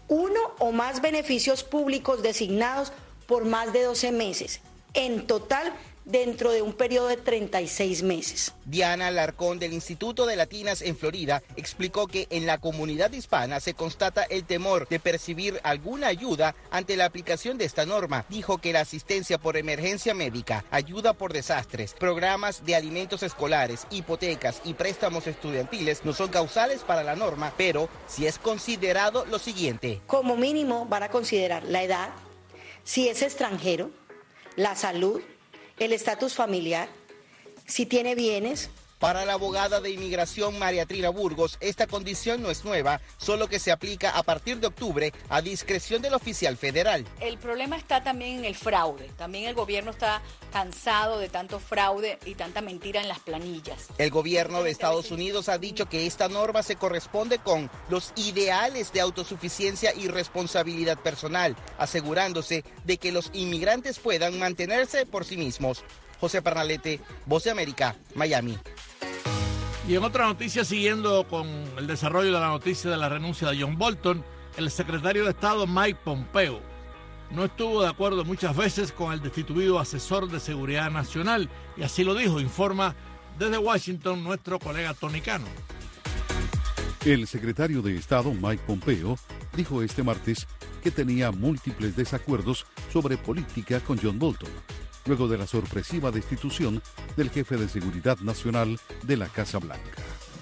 uno o más beneficios públicos designados por más de doce meses. En total, dentro de un periodo de treinta y seis meses.
Diana Alarcón del Instituto de Latinas en Florida explicó que en la comunidad hispana se constata el temor de percibir alguna ayuda ante la aplicación de esta norma. Dijo que la asistencia por emergencia médica, ayuda por desastres, programas de alimentos escolares, hipotecas y préstamos estudiantiles no son causales para la norma, pero sí es considerado lo siguiente.
Como mínimo van a considerar la edad, si es extranjero, la salud, el estatus familiar, si tiene bienes.
Para la abogada de inmigración María Trina Burgos, esta condición no es nueva, solo que se aplica a partir de octubre a discreción del oficial federal.
El problema está también en el fraude. También el gobierno está cansado de tanto fraude y tanta mentira en las planillas.
El gobierno de Estados Unidos ha dicho que esta norma se corresponde con los ideales de autosuficiencia y responsabilidad personal, asegurándose de que los inmigrantes puedan mantenerse por sí mismos. José Pernalete, Voz de América, Miami.
Y en otra noticia, siguiendo con el desarrollo de la noticia de la renuncia de John Bolton, el secretario de Estado Mike Pompeo no estuvo de acuerdo muchas veces con el destituido asesor de seguridad nacional, y así lo dijo, informa desde Washington nuestro colega Tony Cano.
El secretario de Estado Mike Pompeo dijo este martes que tenía múltiples desacuerdos sobre política con John Bolton, luego de la sorpresiva destitución del jefe de seguridad nacional de la Casa Blanca.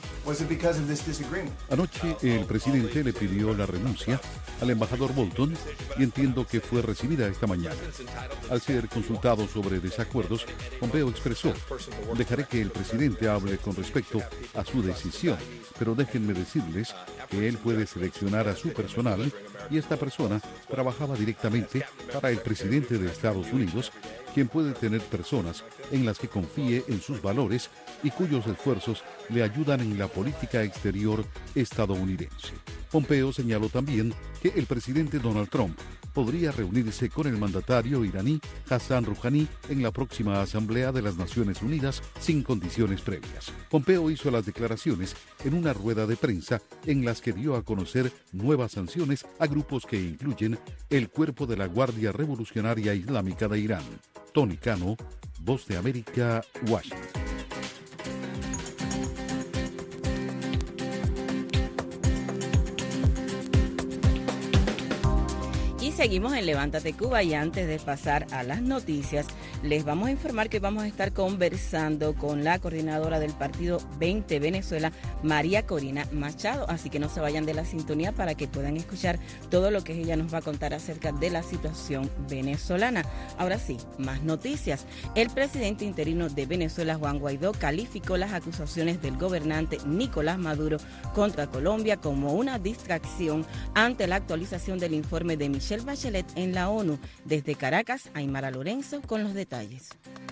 Anoche el presidente le pidió la renuncia al embajador Bolton y entiendo que fue recibida esta mañana. Al ser consultado sobre desacuerdos, Pompeo expresó: dejaré que el presidente hable con respecto a su decisión, pero déjenme decirles que él puede seleccionar a su personal y esta persona trabajaba directamente para el presidente de Estados Unidos, quien puede tener personas en las que confíe en sus valores y cuyos esfuerzos le ayudan en la política exterior estadounidense. Pompeo señaló también que el presidente Donald Trump podría reunirse con el mandatario iraní Hassan Rouhani en la próxima Asamblea de las Naciones Unidas sin condiciones previas. Pompeo hizo las declaraciones en una rueda de prensa en las que dio a conocer nuevas sanciones a grupos que incluyen el Cuerpo de la Guardia Revolucionaria Islámica de Irán. Tony Cano, Voz de América, Washington.
Seguimos en Levántate Cuba y antes de pasar a las noticias, les vamos a informar que vamos a estar conversando con la coordinadora del partido veinte Venezuela, María Corina Machado, así que no se vayan de la sintonía para que puedan escuchar todo lo que ella nos va a contar acerca de la situación venezolana. Ahora sí, más noticias. El presidente interino de Venezuela, Juan Guaidó, calificó las acusaciones del gobernante Nicolás Maduro contra Colombia como una distracción ante la actualización del informe de Michelle Bachelet en la ONU. Desde Caracas, Aymara Lorenzo con los detalles.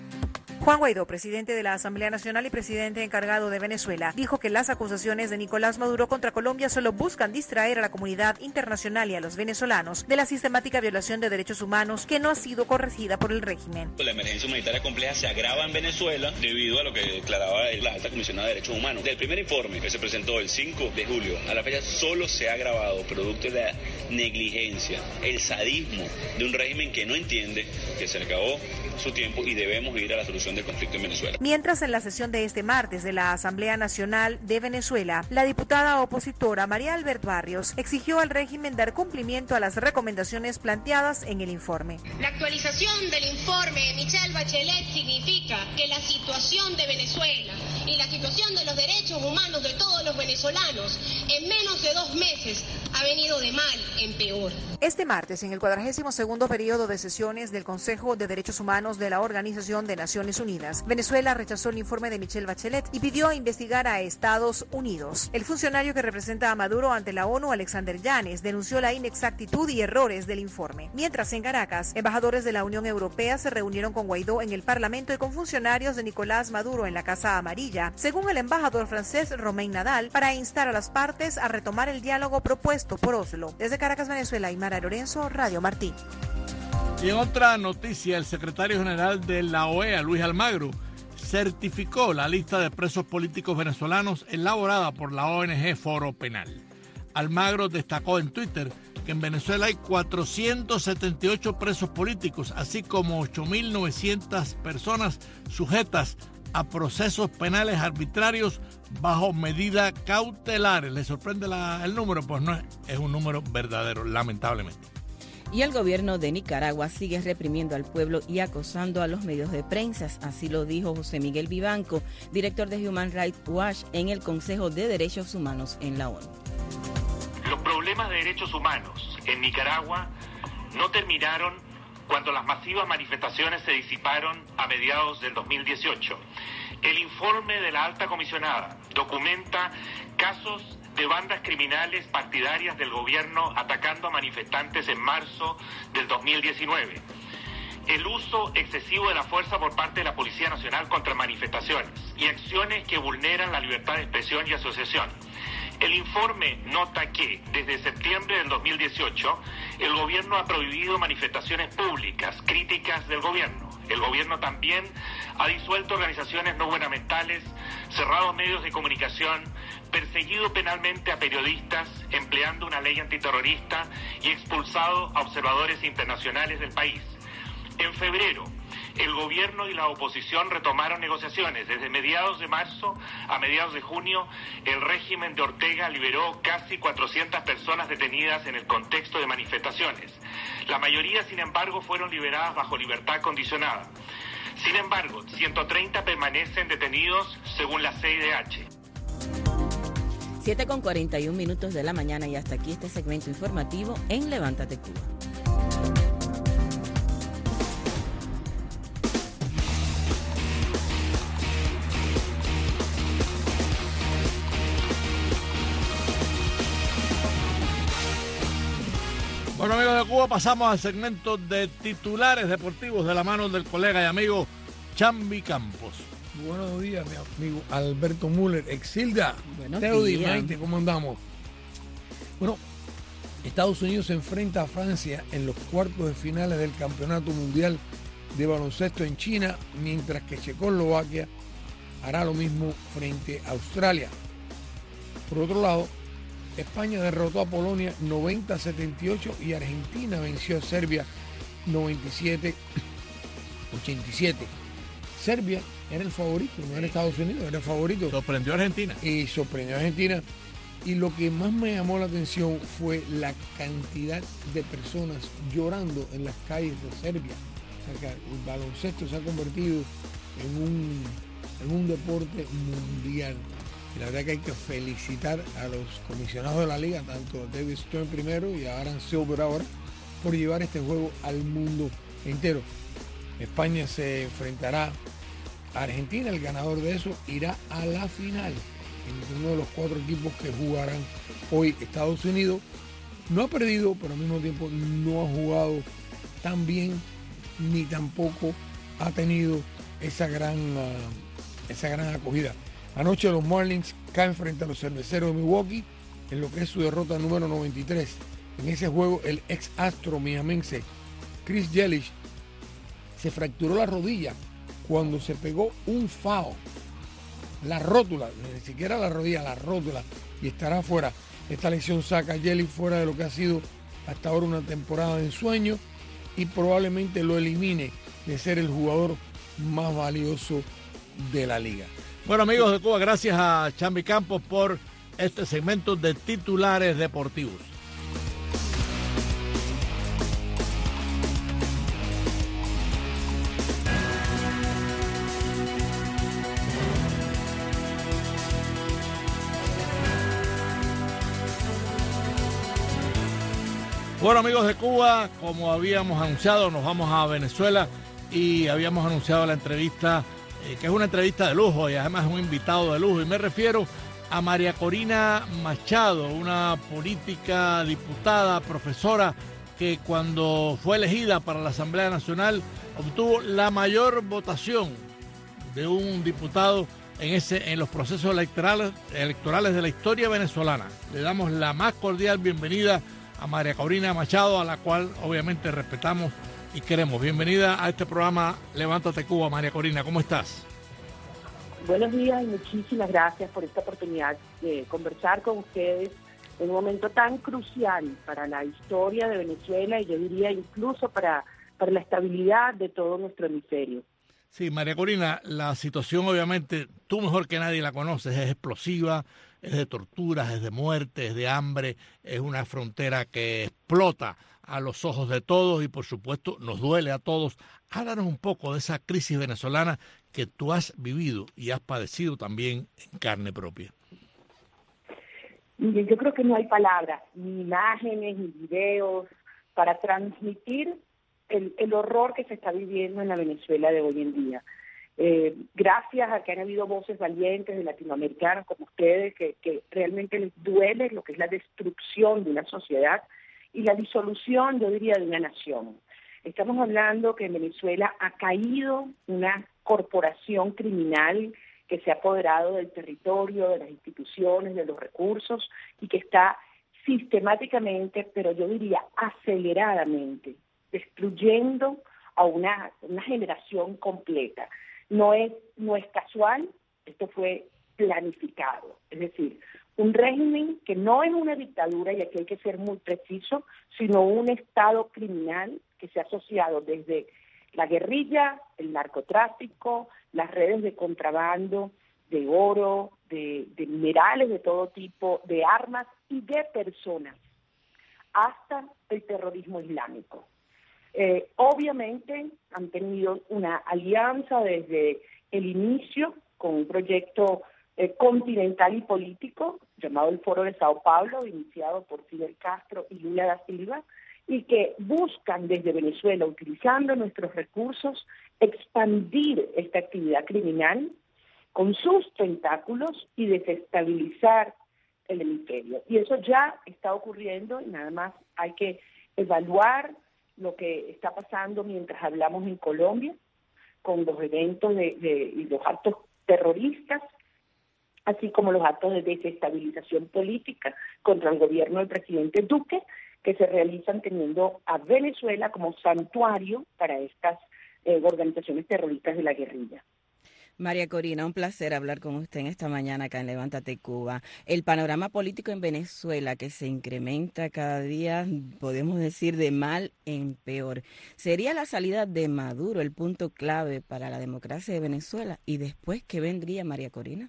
Juan Guaidó, presidente de la Asamblea Nacional y presidente encargado de Venezuela, dijo que las acusaciones de Nicolás Maduro contra Colombia solo buscan distraer a la comunidad internacional y a los venezolanos de la sistemática violación de derechos humanos que no ha sido corregida por el régimen.
La emergencia humanitaria compleja se agrava en Venezuela debido a lo que declaraba la Alta Comisionada de Derechos Humanos. Del primer informe que se presentó el cinco de julio a la fecha solo se ha agravado producto de la negligencia, el sadismo de un régimen que no entiende que se le acabó su tiempo y debemos ir a la solución del conflicto en Venezuela.
Mientras, en la sesión de este martes de la Asamblea Nacional de Venezuela, la diputada opositora María Albert Barrios exigió al régimen dar cumplimiento a las recomendaciones planteadas en el informe.
La actualización del informe de Michelle Bachelet significa que la situación de Venezuela y la situación de los derechos humanos de todos los venezolanos en menos de dos meses ha venido de mal en peor.
Este martes, en el cuadragésimo segundo periodo de sesiones del Consejo de Derechos Humanos de la Organización de Naciones Unidas, Venezuela rechazó el informe de Michelle Bachelet y pidió investigar a Estados Unidos. El funcionario que representa a Maduro ante la ONU, Alexander Yanes, denunció la inexactitud y errores del informe. Mientras, en Caracas, embajadores de la Unión Europea se reunieron con Guaidó en el Parlamento y con funcionarios de Nicolás Maduro en la Casa Amarilla, según el embajador francés Romain Nadal, para instar a las partes a retomar el diálogo propuesto por Oslo. Desde Caracas, Venezuela, Aymara Lorenzo, Radio Martí.
Y en otra noticia, el secretario general de la O E A, Luis Almagro, certificó la lista de presos políticos venezolanos elaborada por la O N G Foro Penal. Almagro destacó en Twitter que en Venezuela hay cuatrocientos setenta y ocho presos políticos, así como ocho mil novecientas personas sujetas a procesos penales arbitrarios bajo medidas cautelares. ¿Les sorprende la, el número? Pues no, es un número verdadero, lamentablemente.
Y el gobierno de Nicaragua sigue reprimiendo al pueblo y acosando a los medios de prensa. Así lo dijo José Miguel Vivanco, director de Human Rights Watch, en el Consejo de Derechos Humanos en la ONU.
Los problemas de derechos humanos en Nicaragua no terminaron cuando las masivas manifestaciones se disiparon a mediados del dos mil dieciocho. El informe de la alta comisionada documenta casos de bandas criminales partidarias del gobierno atacando a manifestantes en marzo del dos mil diecinueve. El uso excesivo de la fuerza por parte de la Policía Nacional contra manifestaciones y acciones que vulneran la libertad de expresión y asociación. El informe nota que desde septiembre del dos mil dieciocho el gobierno ha prohibido manifestaciones públicas críticas del gobierno. El gobierno también ha disuelto organizaciones no gubernamentales, cerrado medios de comunicación, perseguido penalmente a periodistas empleando una ley antiterrorista y expulsado a observadores internacionales del país. En febrero, el gobierno y la oposición retomaron negociaciones. Desde mediados de marzo a mediados de junio, el régimen de Ortega liberó casi cuatrocientas personas detenidas en el contexto de manifestaciones. La mayoría, sin embargo, fueron liberadas bajo libertad condicionada. Sin embargo, ciento treinta permanecen detenidos según la C I D H.
siete con cuarenta y un minutos de la mañana y hasta aquí este segmento informativo en Levántate Cuba.
Bueno, amigos de Cuba, pasamos al segmento de titulares deportivos de la mano del colega y amigo Chambi Campos.
Buenos días, mi amigo Alberto Müller. Exilda,
Buenos
Teudi,
días.
Maite, ¿cómo andamos? Bueno, Estados Unidos se enfrenta a Francia en los cuartos de finales del Campeonato Mundial de Baloncesto en China, mientras que Checoslovaquia hará lo mismo frente a Australia. Por otro lado, España derrotó a Polonia noventa a setenta y ocho y Argentina venció a Serbia noventa y siete a ochenta y siete. Serbia era el favorito, no era Estados Unidos, era el favorito.
Sorprendió a Argentina.
Y sorprendió a Argentina. Y lo que más me llamó la atención fue la cantidad de personas llorando en las calles de Serbia. O sea, que el baloncesto se ha convertido en un, en un deporte mundial. Y la verdad que hay que felicitar a los comisionados de la liga, tanto a David Stern primero y a Aaron Silver ahora, por llevar este juego al mundo entero. España se enfrentará a Argentina, el ganador de eso irá a la final entre uno de los cuatro equipos que jugarán hoy. Estados Unidos no ha perdido, pero al mismo tiempo no ha jugado tan bien, ni tampoco ha tenido esa gran, uh, esa gran acogida. Anoche los Marlins caen frente a los Cerveceros de Milwaukee en lo que es su derrota número noventa y tres. En ese juego el ex astro miamense Chris Yelich se fracturó la rodilla cuando se pegó un foul. La rótula, ni siquiera la rodilla, la rótula, y estará fuera. Esta lesión saca a Yelich fuera de lo que ha sido hasta ahora una temporada de ensueño y probablemente lo elimine de ser el jugador más valioso de la liga.
Bueno, amigos de Cuba, gracias a Chambi Campos por este segmento de titulares deportivos. Bueno, amigos de Cuba, como habíamos anunciado, nos vamos a Venezuela y habíamos anunciado la entrevista, eh, que es una entrevista de lujo y además un invitado de lujo. Y me refiero a María Corina Machado, una política, diputada, profesora, que cuando fue elegida para la Asamblea Nacional obtuvo la mayor votación de un diputado en, ese, en los procesos electorales, electorales de la historia venezolana. Le damos la más cordial bienvenida a María Corina Machado, a la cual obviamente respetamos y queremos. Bienvenida a este programa Levántate Cuba, María Corina, ¿cómo estás?
Buenos días y muchísimas gracias por esta oportunidad de conversar con ustedes en un momento tan crucial para la historia de Venezuela y yo diría incluso para, para la estabilidad de todo nuestro hemisferio.
Sí, María Corina, la situación obviamente, tú mejor que nadie la conoces, es explosiva, es de torturas, es de muerte, es de hambre, es una frontera que explota a los ojos de todos y por supuesto nos duele a todos. Háblanos un poco de esa crisis venezolana que tú has vivido y has padecido también en carne propia.
Yo creo que no hay palabras, ni imágenes, ni videos para transmitir el, el horror que se está viviendo en la Venezuela de hoy en día. Eh, gracias a que han habido voces valientes de latinoamericanos como ustedes, que, que realmente les duele lo que es la destrucción de una sociedad y la disolución, yo diría, de una nación. Estamos hablando que en Venezuela ha caído una corporación criminal que se ha apoderado del territorio, de las instituciones, de los recursos y que está sistemáticamente, pero yo diría aceleradamente, destruyendo a una, una generación completa. No es, no es casual, esto fue planificado, es decir, un régimen que no es una dictadura, y aquí hay que ser muy preciso, sino un estado criminal que se ha asociado desde la guerrilla, el narcotráfico, las redes de contrabando, de oro, de, de minerales de todo tipo, de armas y de personas, hasta el terrorismo islámico. Eh, obviamente han tenido una alianza desde el inicio con un proyecto eh, continental y político llamado el Foro de Sao Paulo, iniciado por Fidel Castro y Lula da Silva, y que buscan desde Venezuela, utilizando nuestros recursos, expandir esta actividad criminal con sus tentáculos y desestabilizar el hemisferio. Y eso ya está ocurriendo y nada más hay que evaluar lo que está pasando mientras hablamos en Colombia, con los eventos de, de, y los actos terroristas, así como los actos de desestabilización política contra el gobierno del presidente Duque, que se realizan teniendo a Venezuela como santuario para estas eh, organizaciones terroristas de la guerrilla.
María Corina, un placer hablar con usted en esta mañana acá en Levántate Cuba. El panorama político en Venezuela que se incrementa cada día, podemos decir, de mal en peor. ¿Sería la salida de Maduro el punto clave para la democracia de Venezuela? ¿Y después qué vendría, María Corina?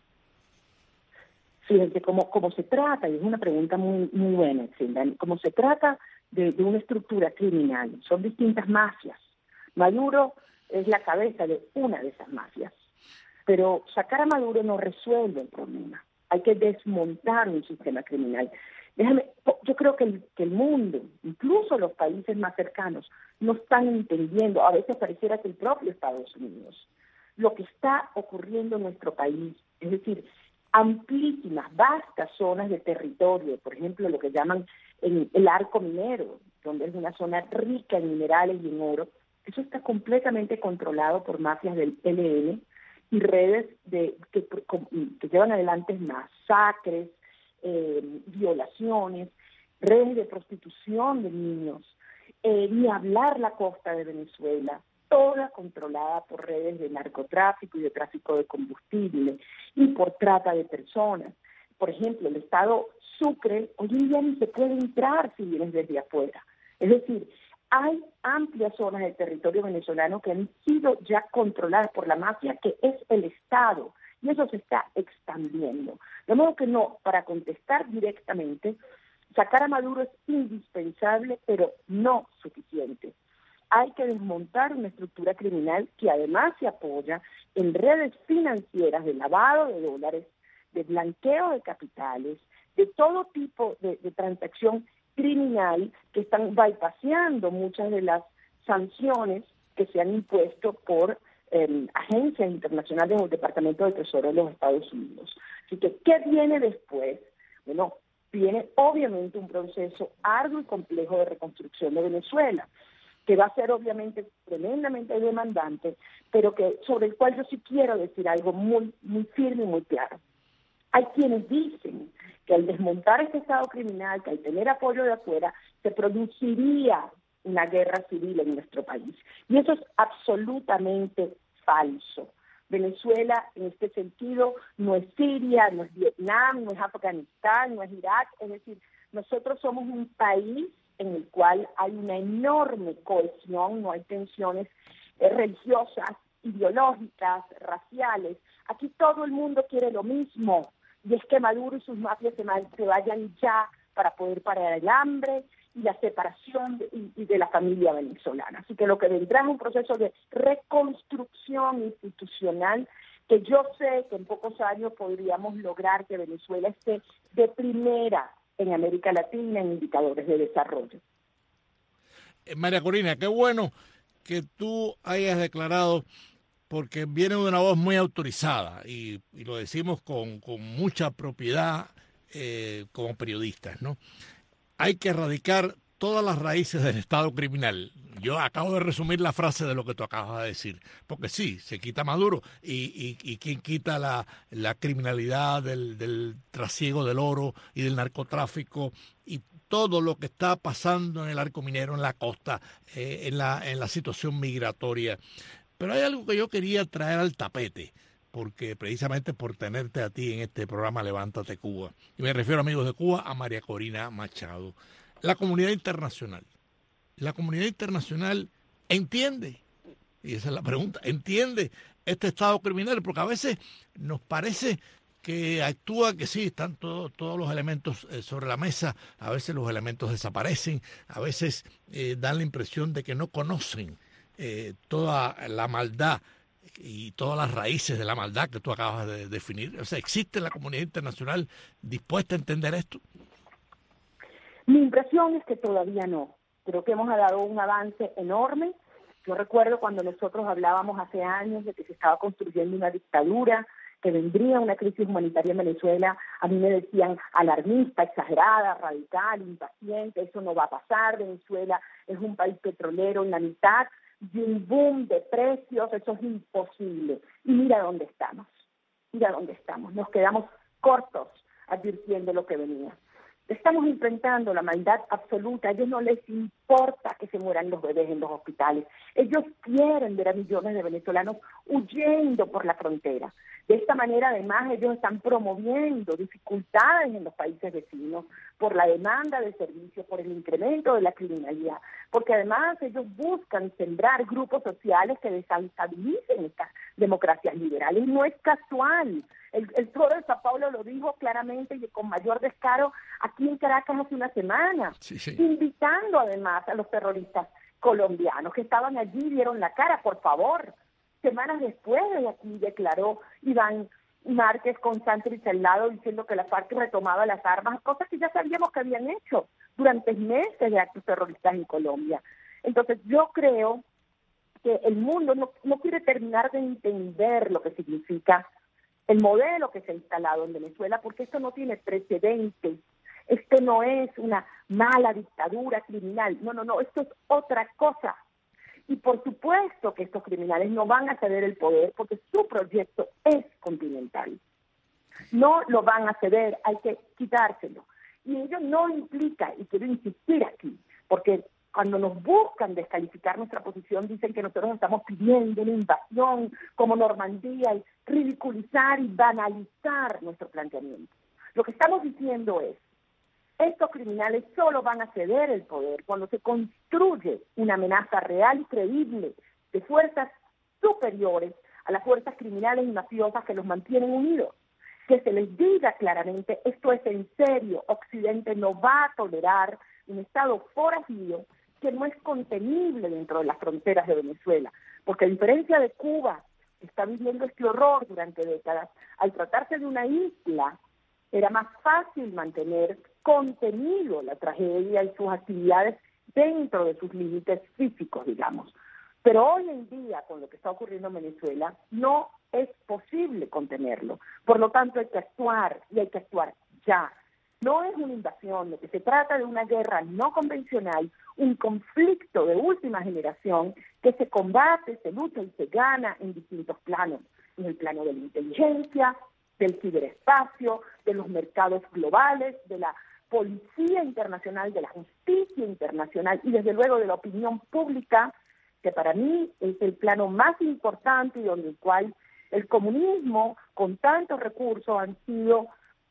Fíjense, como, como se trata, y es una pregunta muy, muy buena, como se trata de, de una estructura criminal, son distintas mafias. Maduro es la cabeza de una de esas mafias. Pero sacar a Maduro no resuelve el problema. Hay que desmontar un sistema criminal. Déjame, yo creo que el, que el mundo, incluso los países más cercanos, no están entendiendo, a veces pareciera que el propio Estados Unidos, lo que está ocurriendo en nuestro país, es decir, amplísimas, vastas zonas de territorio, por ejemplo, lo que llaman el, el arco minero, donde es una zona rica en minerales y en oro, eso está completamente controlado por mafias del E L N, y redes de, que, que llevan adelante masacres, eh, violaciones, redes de prostitución de niños, eh, ni hablar la costa de Venezuela, toda controlada por redes de narcotráfico y de tráfico de combustible y por trata de personas. Por ejemplo, el estado Sucre, hoy en día ni se puede entrar si vienes desde afuera. Es decir, hay amplias zonas del territorio venezolano que han sido ya controladas por la mafia, que es el Estado, y eso se está expandiendo. De modo que no, para contestar directamente, sacar a Maduro es indispensable, pero no suficiente. Hay que desmontar una estructura criminal que además se apoya en redes financieras de lavado de dólares, de blanqueo de capitales, de todo tipo de, de transacción criminal que están bypaseando muchas de las sanciones que se han impuesto por eh, agencias internacionales o el Departamento de Tesoro de los Estados Unidos. Así que, ¿qué viene después? Bueno, viene obviamente un proceso arduo y complejo de reconstrucción de Venezuela, que va a ser obviamente tremendamente demandante, pero que sobre el cual yo sí quiero decir algo muy, muy firme y muy claro. Hay quienes dicen que al desmontar este estado criminal, que al tener apoyo de afuera, se produciría una guerra civil en nuestro país. Y eso es absolutamente falso. Venezuela, en este sentido, no es Siria, no es Vietnam, no es Afganistán, no es Irak. Es decir, Nosotros somos un país en el cual hay una enorme cohesión, no hay tensiones eh, religiosas, ideológicas, raciales. Aquí todo el mundo quiere lo mismo, y es que Maduro y sus mafias se, se vayan ya para poder parar el hambre y la separación de, y, y de la familia venezolana. Así que lo que vendrá es un proceso de reconstrucción institucional que yo sé que en pocos años podríamos lograr que Venezuela esté de primera en América Latina en indicadores de desarrollo.
Eh, María Corina, qué bueno que tú hayas declarado, porque viene de una voz muy autorizada y, y lo decimos con, con mucha propiedad eh, como periodistas, ¿no? Hay que erradicar todas las raíces del Estado criminal. Yo acabo de resumir la frase de lo que tú acabas de decir, porque sí, se quita Maduro y, y, y quien quita la, la criminalidad del, del trasiego del oro y del narcotráfico y todo lo que está pasando en el arco minero, en la costa, eh, en, la, en la situación migratoria. Pero hay algo que yo quería traer al tapete, porque precisamente por tenerte a ti en este programa Levántate Cuba, y me refiero, amigos de Cuba, a María Corina Machado. La comunidad internacional, la comunidad internacional entiende, y esa es la pregunta, entiende este estado criminal, porque a veces nos parece que actúa, que sí, están todo, todos los elementos eh, sobre la mesa, a veces los elementos desaparecen, a veces eh, dan la impresión de que no conocen eh, toda la maldad y todas las raíces de la maldad que tú acabas de definir. O sea, ¿existe la comunidad internacional dispuesta a entender esto?
Mi impresión es que todavía no. Creo que hemos dado un avance enorme. Yo recuerdo cuando nosotros hablábamos hace años de que se estaba construyendo una dictadura, que vendría una crisis humanitaria en Venezuela, a mí me decían alarmista, exagerada, radical, impaciente, eso no va a pasar, Venezuela es un país petrolero en la mitad, y un boom de precios, eso es imposible. Y mira dónde estamos, mira dónde estamos, nos quedamos cortos advirtiendo lo que venía. Estamos enfrentando la maldad absoluta. A ellos no les importa que se mueran los bebés en los hospitales. Ellos quieren ver a millones de venezolanos huyendo por la frontera. De esta manera, además, ellos están promoviendo dificultades en los países vecinos por la demanda de servicios, por el incremento de la criminalidad, porque además ellos buscan sembrar grupos sociales que desestabilicen estas democracias liberales. Y no es casual. El, el Foro de Sao Paulo lo dijo claramente y con mayor descaro aquí en Caracas hace una semana, sí, sí. invitando además a los terroristas colombianos que estaban allí y dieron la cara, por favor. Semanas después de aquí declaró Iván Márquez con Santrich al lado diciendo que la FARC retomaba las armas, cosas que ya sabíamos que habían hecho durante meses de actos terroristas en Colombia. Entonces yo creo que el mundo no, no quiere terminar de entender lo que significa el modelo que se ha instalado en Venezuela, porque esto no tiene precedentes, esto no es una mala dictadura criminal, no, no, no, esto es otra cosa. Y por supuesto que estos criminales no van a ceder el poder porque su proyecto es continental. No lo van a ceder, hay que quitárselo. Y ello no implica, y quiero insistir aquí, porque cuando nos buscan descalificar nuestra posición, dicen que nosotros estamos pidiendo una invasión como Normandía y ridiculizar y banalizar nuestro planteamiento. Lo que estamos diciendo es, estos criminales solo van a ceder el poder cuando se construye una amenaza real y creíble de fuerzas superiores a las fuerzas criminales y mafiosas que los mantienen unidos. Que se les diga claramente, esto es en serio, Occidente no va a tolerar un Estado forajido que no es contenible dentro de las fronteras de Venezuela, porque a diferencia de Cuba, que está viviendo este horror durante décadas, al tratarse de una isla, era más fácil mantener contenido la tragedia y sus actividades dentro de sus límites físicos, digamos. Pero hoy en día, con lo que está ocurriendo en Venezuela, no es posible contenerlo. Por lo tanto, hay que actuar, y hay que actuar ya. No es una invasión, lo que se trata de una guerra no convencional, un conflicto de última generación que se combate, se lucha y se gana en distintos planos. En el plano de la inteligencia, del ciberespacio, de los mercados globales, de la policía internacional, de la justicia internacional y desde luego de la opinión pública, que para mí es el plano más importante y donde el cual el comunismo con tantos recursos han sido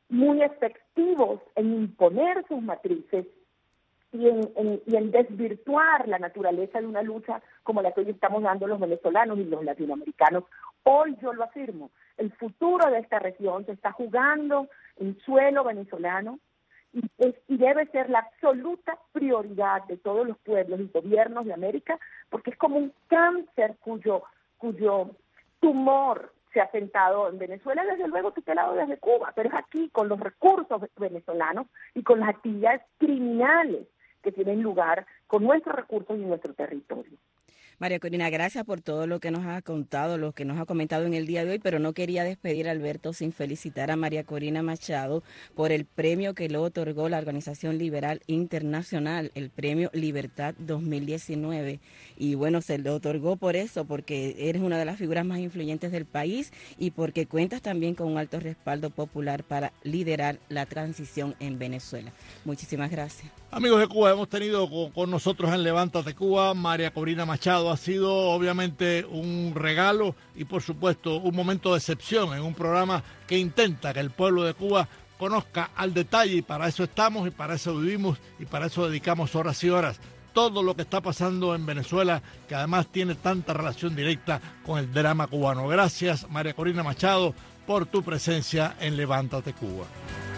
muy efectivos en imponer sus matrices y en, en, y en desvirtuar la naturaleza de una lucha como la que hoy estamos dando los venezolanos y los latinoamericanos. Hoy yo lo afirmo, el futuro de esta región se está jugando en suelo venezolano y, es, y debe ser la absoluta prioridad de todos los pueblos y gobiernos de América, porque es como un cáncer cuyo, cuyo tumor se ha sentado en Venezuela, desde luego tutelado desde Cuba, pero es aquí con los recursos venezolanos y con las actividades criminales que tienen lugar con nuestros recursos y nuestro territorio.
María Corina, gracias por todo lo que nos ha contado, lo que nos ha comentado en el día de hoy, pero no quería despedir a Alberto sin felicitar a María Corina Machado por el premio que le otorgó la Organización Liberal Internacional, el Premio Libertad dos mil diecinueve. Y bueno, se le otorgó por eso, porque eres una de las figuras más influyentes del país y porque cuentas también con un alto respaldo popular para liderar la transición en Venezuela. Muchísimas gracias.
Amigos de Cuba, hemos tenido con, con nosotros en Levántate Cuba María Corina Machado. Ha sido obviamente un regalo y por supuesto un momento de excepción en un programa que intenta que el pueblo de Cuba conozca al detalle, y para eso estamos y para eso vivimos y para eso dedicamos horas y horas. Todo lo que está pasando en Venezuela, que además tiene tanta relación directa con el drama cubano. Gracias, María Corina Machado, por tu presencia en Levántate Cuba.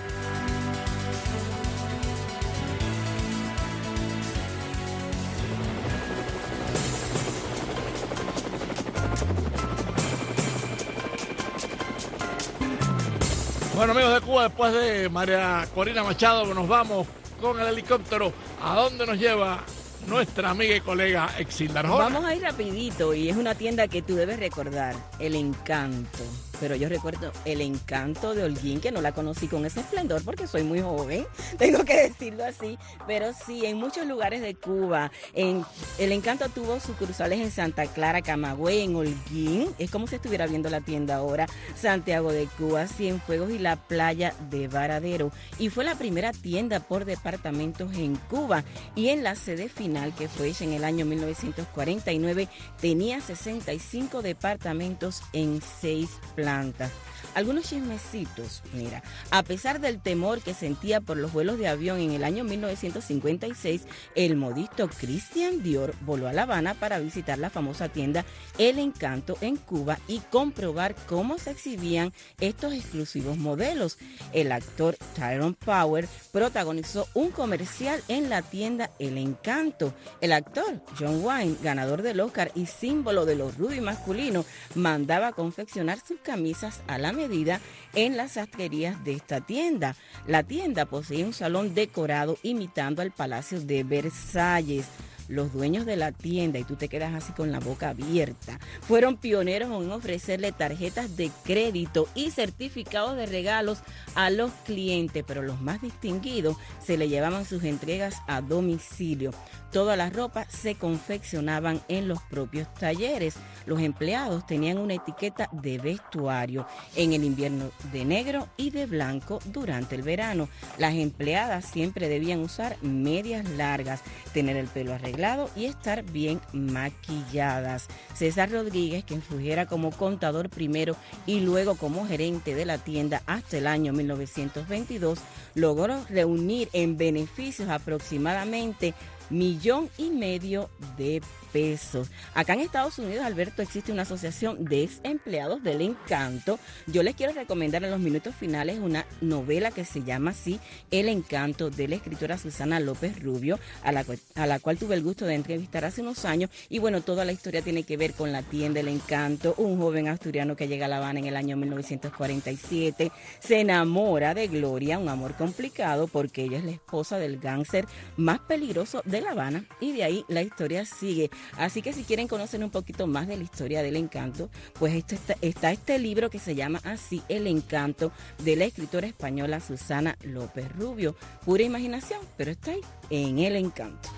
Bueno, amigos de Cuba, después de María Corina Machado, nos vamos con el helicóptero. ¿A dónde nos lleva nuestra amiga y colega Exilda Arjona?
Vamos a ir rapidito, y es una tienda que tú debes recordar, El Encanto. Pero yo recuerdo El Encanto de Holguín, que no la conocí con ese esplendor porque soy muy joven, tengo que decirlo así. Pero sí, en muchos lugares de Cuba, en El Encanto tuvo sucursales en Santa Clara, Camagüey, en Holguín, es como si estuviera viendo la tienda ahora, Santiago de Cuba, Cienfuegos y la playa de Varadero. Y fue la primera tienda por departamentos en Cuba. Y en la sede final, que fue hecha en el año mil novecientos cuarenta y nueve, tenía sesenta y cinco departamentos en seis plantas. Algunos chismecitos, mira, a pesar del temor que sentía por los vuelos de avión en el año mil novecientos cincuenta y seis, el modisto Christian Dior voló a La Habana para visitar la famosa tienda El Encanto en Cuba y comprobar cómo se exhibían estos exclusivos modelos. El actor Tyrone Power protagonizó un comercial en la tienda El Encanto. El actor John Wayne, ganador del Oscar y símbolo de los rubí masculinos, mandaba confeccionar sus camisas a la medida en las sastrerías de esta tienda. La tienda posee un salón decorado imitando al Palacio de Versalles. Los dueños de la tienda, y tú te quedas así con la boca abierta, fueron pioneros en ofrecerle tarjetas de crédito y certificados de regalos a los clientes, pero los más distinguidos se le llevaban sus entregas a domicilio. Todas las ropas se confeccionaban en los propios talleres. Los empleados tenían una etiqueta de vestuario, en el invierno de negro y de blanco durante el verano. Las empleadas siempre debían usar medias largas, tener el pelo arreglado y estar bien maquilladas. César Rodríguez, quien fungiera como contador primero y luego como gerente de la tienda hasta el año mil novecientos veintidós, logró reunir en beneficios aproximadamente millón y medio de pesos. Acá en Estados Unidos, Alberto, existe una asociación de ex empleados del Encanto. Yo les quiero recomendar en los minutos finales una novela que se llama así, El Encanto, de la escritora Susana López Rubio, a la, a la cual tuve el gusto de entrevistar hace unos años. Y bueno, toda la historia tiene que ver con la tienda El Encanto, un joven asturiano que llega a La Habana en el año mil novecientos cuarenta y siete, se enamora de Gloria, un amor complicado porque ella es la esposa del gángster más peligroso de La Habana, y de ahí la historia sigue. Así que si quieren conocer un poquito más de la historia del Encanto, pues esto está, está este libro que se llama así, El Encanto, de la escritora española Susana López Rubio. Pura imaginación, pero está ahí, en El Encanto.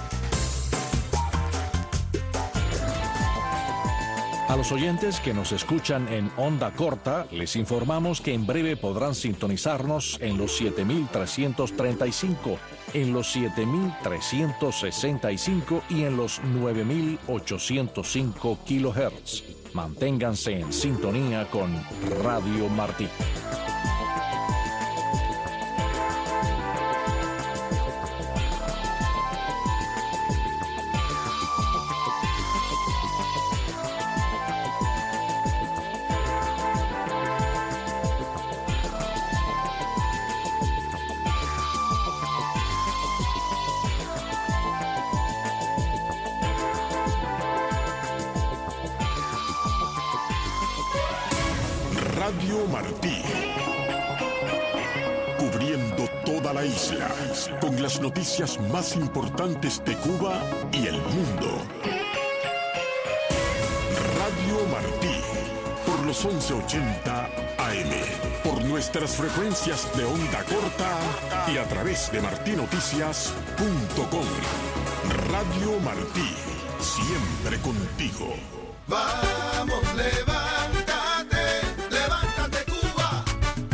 A los oyentes que nos escuchan en onda corta, les informamos que en breve podrán sintonizarnos en los siete mil trescientos treinta y cinco, en los siete mil trescientos sesenta y cinco y en los nueve mil ochocientos cinco kilohertz. Manténganse en sintonía con Radio Martí.
Radio Martí. Cubriendo toda la isla con las noticias más importantes de Cuba y el mundo. Radio Martí, por los once ochenta A M, por nuestras frecuencias de onda corta y a través de martinoticias punto com. Radio Martí, siempre contigo.
Vamos, levántate, levántate Cuba.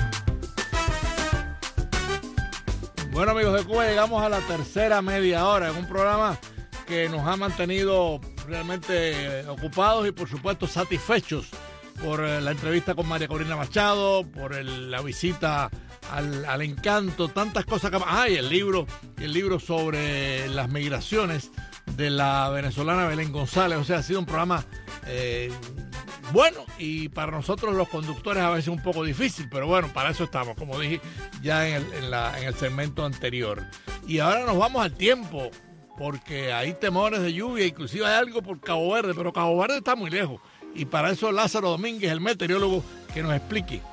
Bueno, amigos de Cuba, llegamos a la tercera media hora en un programa que nos ha mantenido realmente ocupados y por supuesto satisfechos por la entrevista con María Corina Machado, por el, la visita al, al Encanto, tantas cosas que... Ah, y el libro, el libro sobre las migraciones de la venezolana Belén González. O sea, ha sido un programa eh, bueno y para nosotros los conductores a veces un poco difícil, pero bueno, para eso estamos, como dije ya en el, en la, en el segmento anterior. Y ahora nos vamos al tiempo, porque hay temores de lluvia, inclusive hay algo por Cabo Verde, pero Cabo Verde está muy lejos. Y para eso Lázaro Domínguez, el meteorólogo, que nos explique.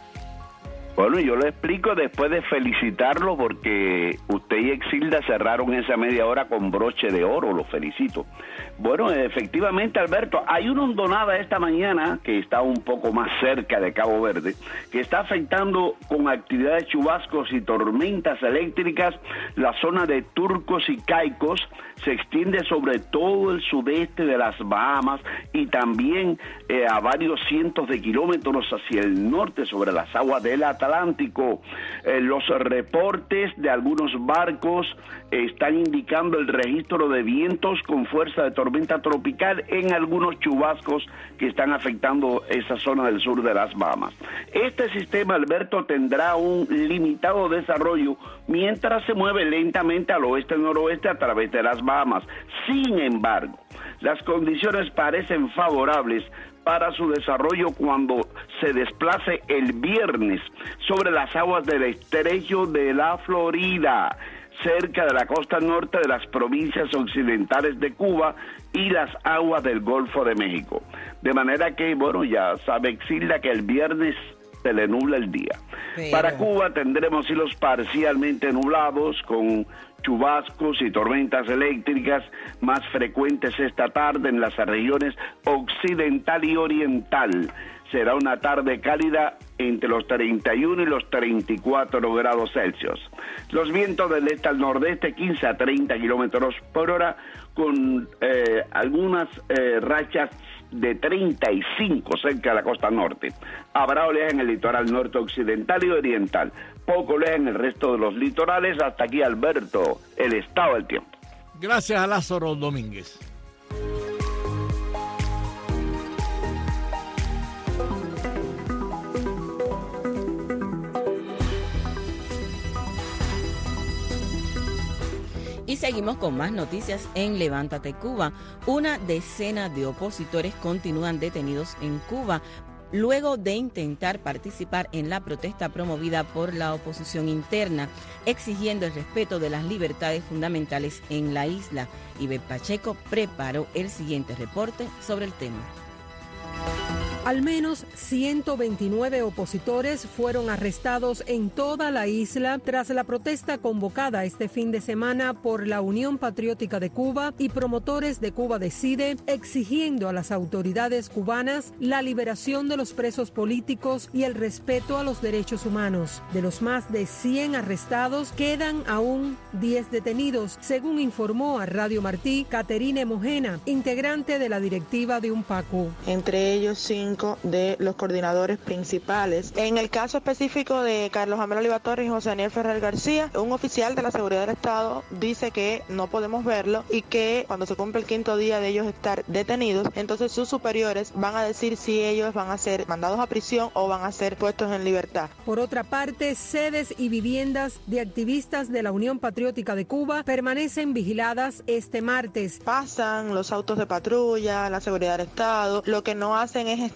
Bueno, yo lo explico después de felicitarlo porque usted y Exilda cerraron esa media hora con broche de oro, lo felicito. Bueno, efectivamente, Alberto, hay una hondonada esta mañana que está un poco más cerca de Cabo Verde, que está afectando con actividades chubascos y tormentas eléctricas la zona de Turcos y Caicos, se extiende sobre todo el sudeste de las Bahamas y también eh, a varios cientos de kilómetros hacia el norte sobre las aguas del Atlántico. Eh, los reportes de algunos barcos eh, están indicando el registro de vientos con fuerza de tormenta tropical en algunos chubascos que están afectando esa zona del sur de las Bahamas. Este sistema, Alberto, tendrá un limitado desarrollo mientras se mueve lentamente al oeste-noroeste a través de las Bahamas. Sin embargo, las condiciones parecen favorables para su desarrollo cuando se desplace el viernes sobre las aguas del estrecho de la Florida, cerca de la costa norte de las provincias occidentales de Cuba y las aguas del Golfo de México. De manera que, bueno, ya sabe Exilda que el viernes se le nubla el día. Pero... Para Cuba tendremos cielos parcialmente nublados con chubascos y tormentas eléctricas más frecuentes esta tarde en las regiones occidental y oriental. Será una tarde cálida entre los treinta y uno y los treinta y cuatro grados Celsius. Los vientos del este al nordeste, quince a treinta kilómetros por hora, con eh, algunas eh, rachas de treinta y cinco cerca de la costa norte. Habrá oleaje en el litoral norte occidental y oriental. Poco oleaje en el resto de los litorales. Hasta aquí, Alberto, el estado del tiempo.
Gracias a Lázaro Domínguez.
Y seguimos con más noticias en Levántate Cuba. Una decena de opositores continúan detenidos en Cuba luego de intentar participar en la protesta promovida por la oposición interna, exigiendo el respeto de las libertades fundamentales en la isla. Iber Pacheco preparó el siguiente reporte sobre el tema.
Al menos ciento veintinueve opositores fueron arrestados en toda la isla tras la protesta convocada este fin de semana por la Unión Patriótica de Cuba y promotores de Cuba Decide, exigiendo a las autoridades cubanas la liberación de los presos políticos y el respeto a los derechos humanos. De los más de cien arrestados, quedan aún diez detenidos, según informó a Radio Martí Caterine Mojena, integrante de la directiva de UNPACU.
Entre ellos cinco de los coordinadores principales. En el caso específico de Carlos Amel Oliva Torres y José Daniel Ferrer García, un oficial de la seguridad del Estado dice que no podemos verlo y que cuando se cumple el quinto día de ellos estar detenidos, entonces sus superiores van a decir si ellos van a ser mandados a prisión o van a ser puestos en libertad.
Por otra parte, sedes y viviendas de activistas de la Unión Patriótica de Cuba permanecen vigiladas este martes.
Pasan los autos de patrulla, la seguridad del Estado, lo que no hacen es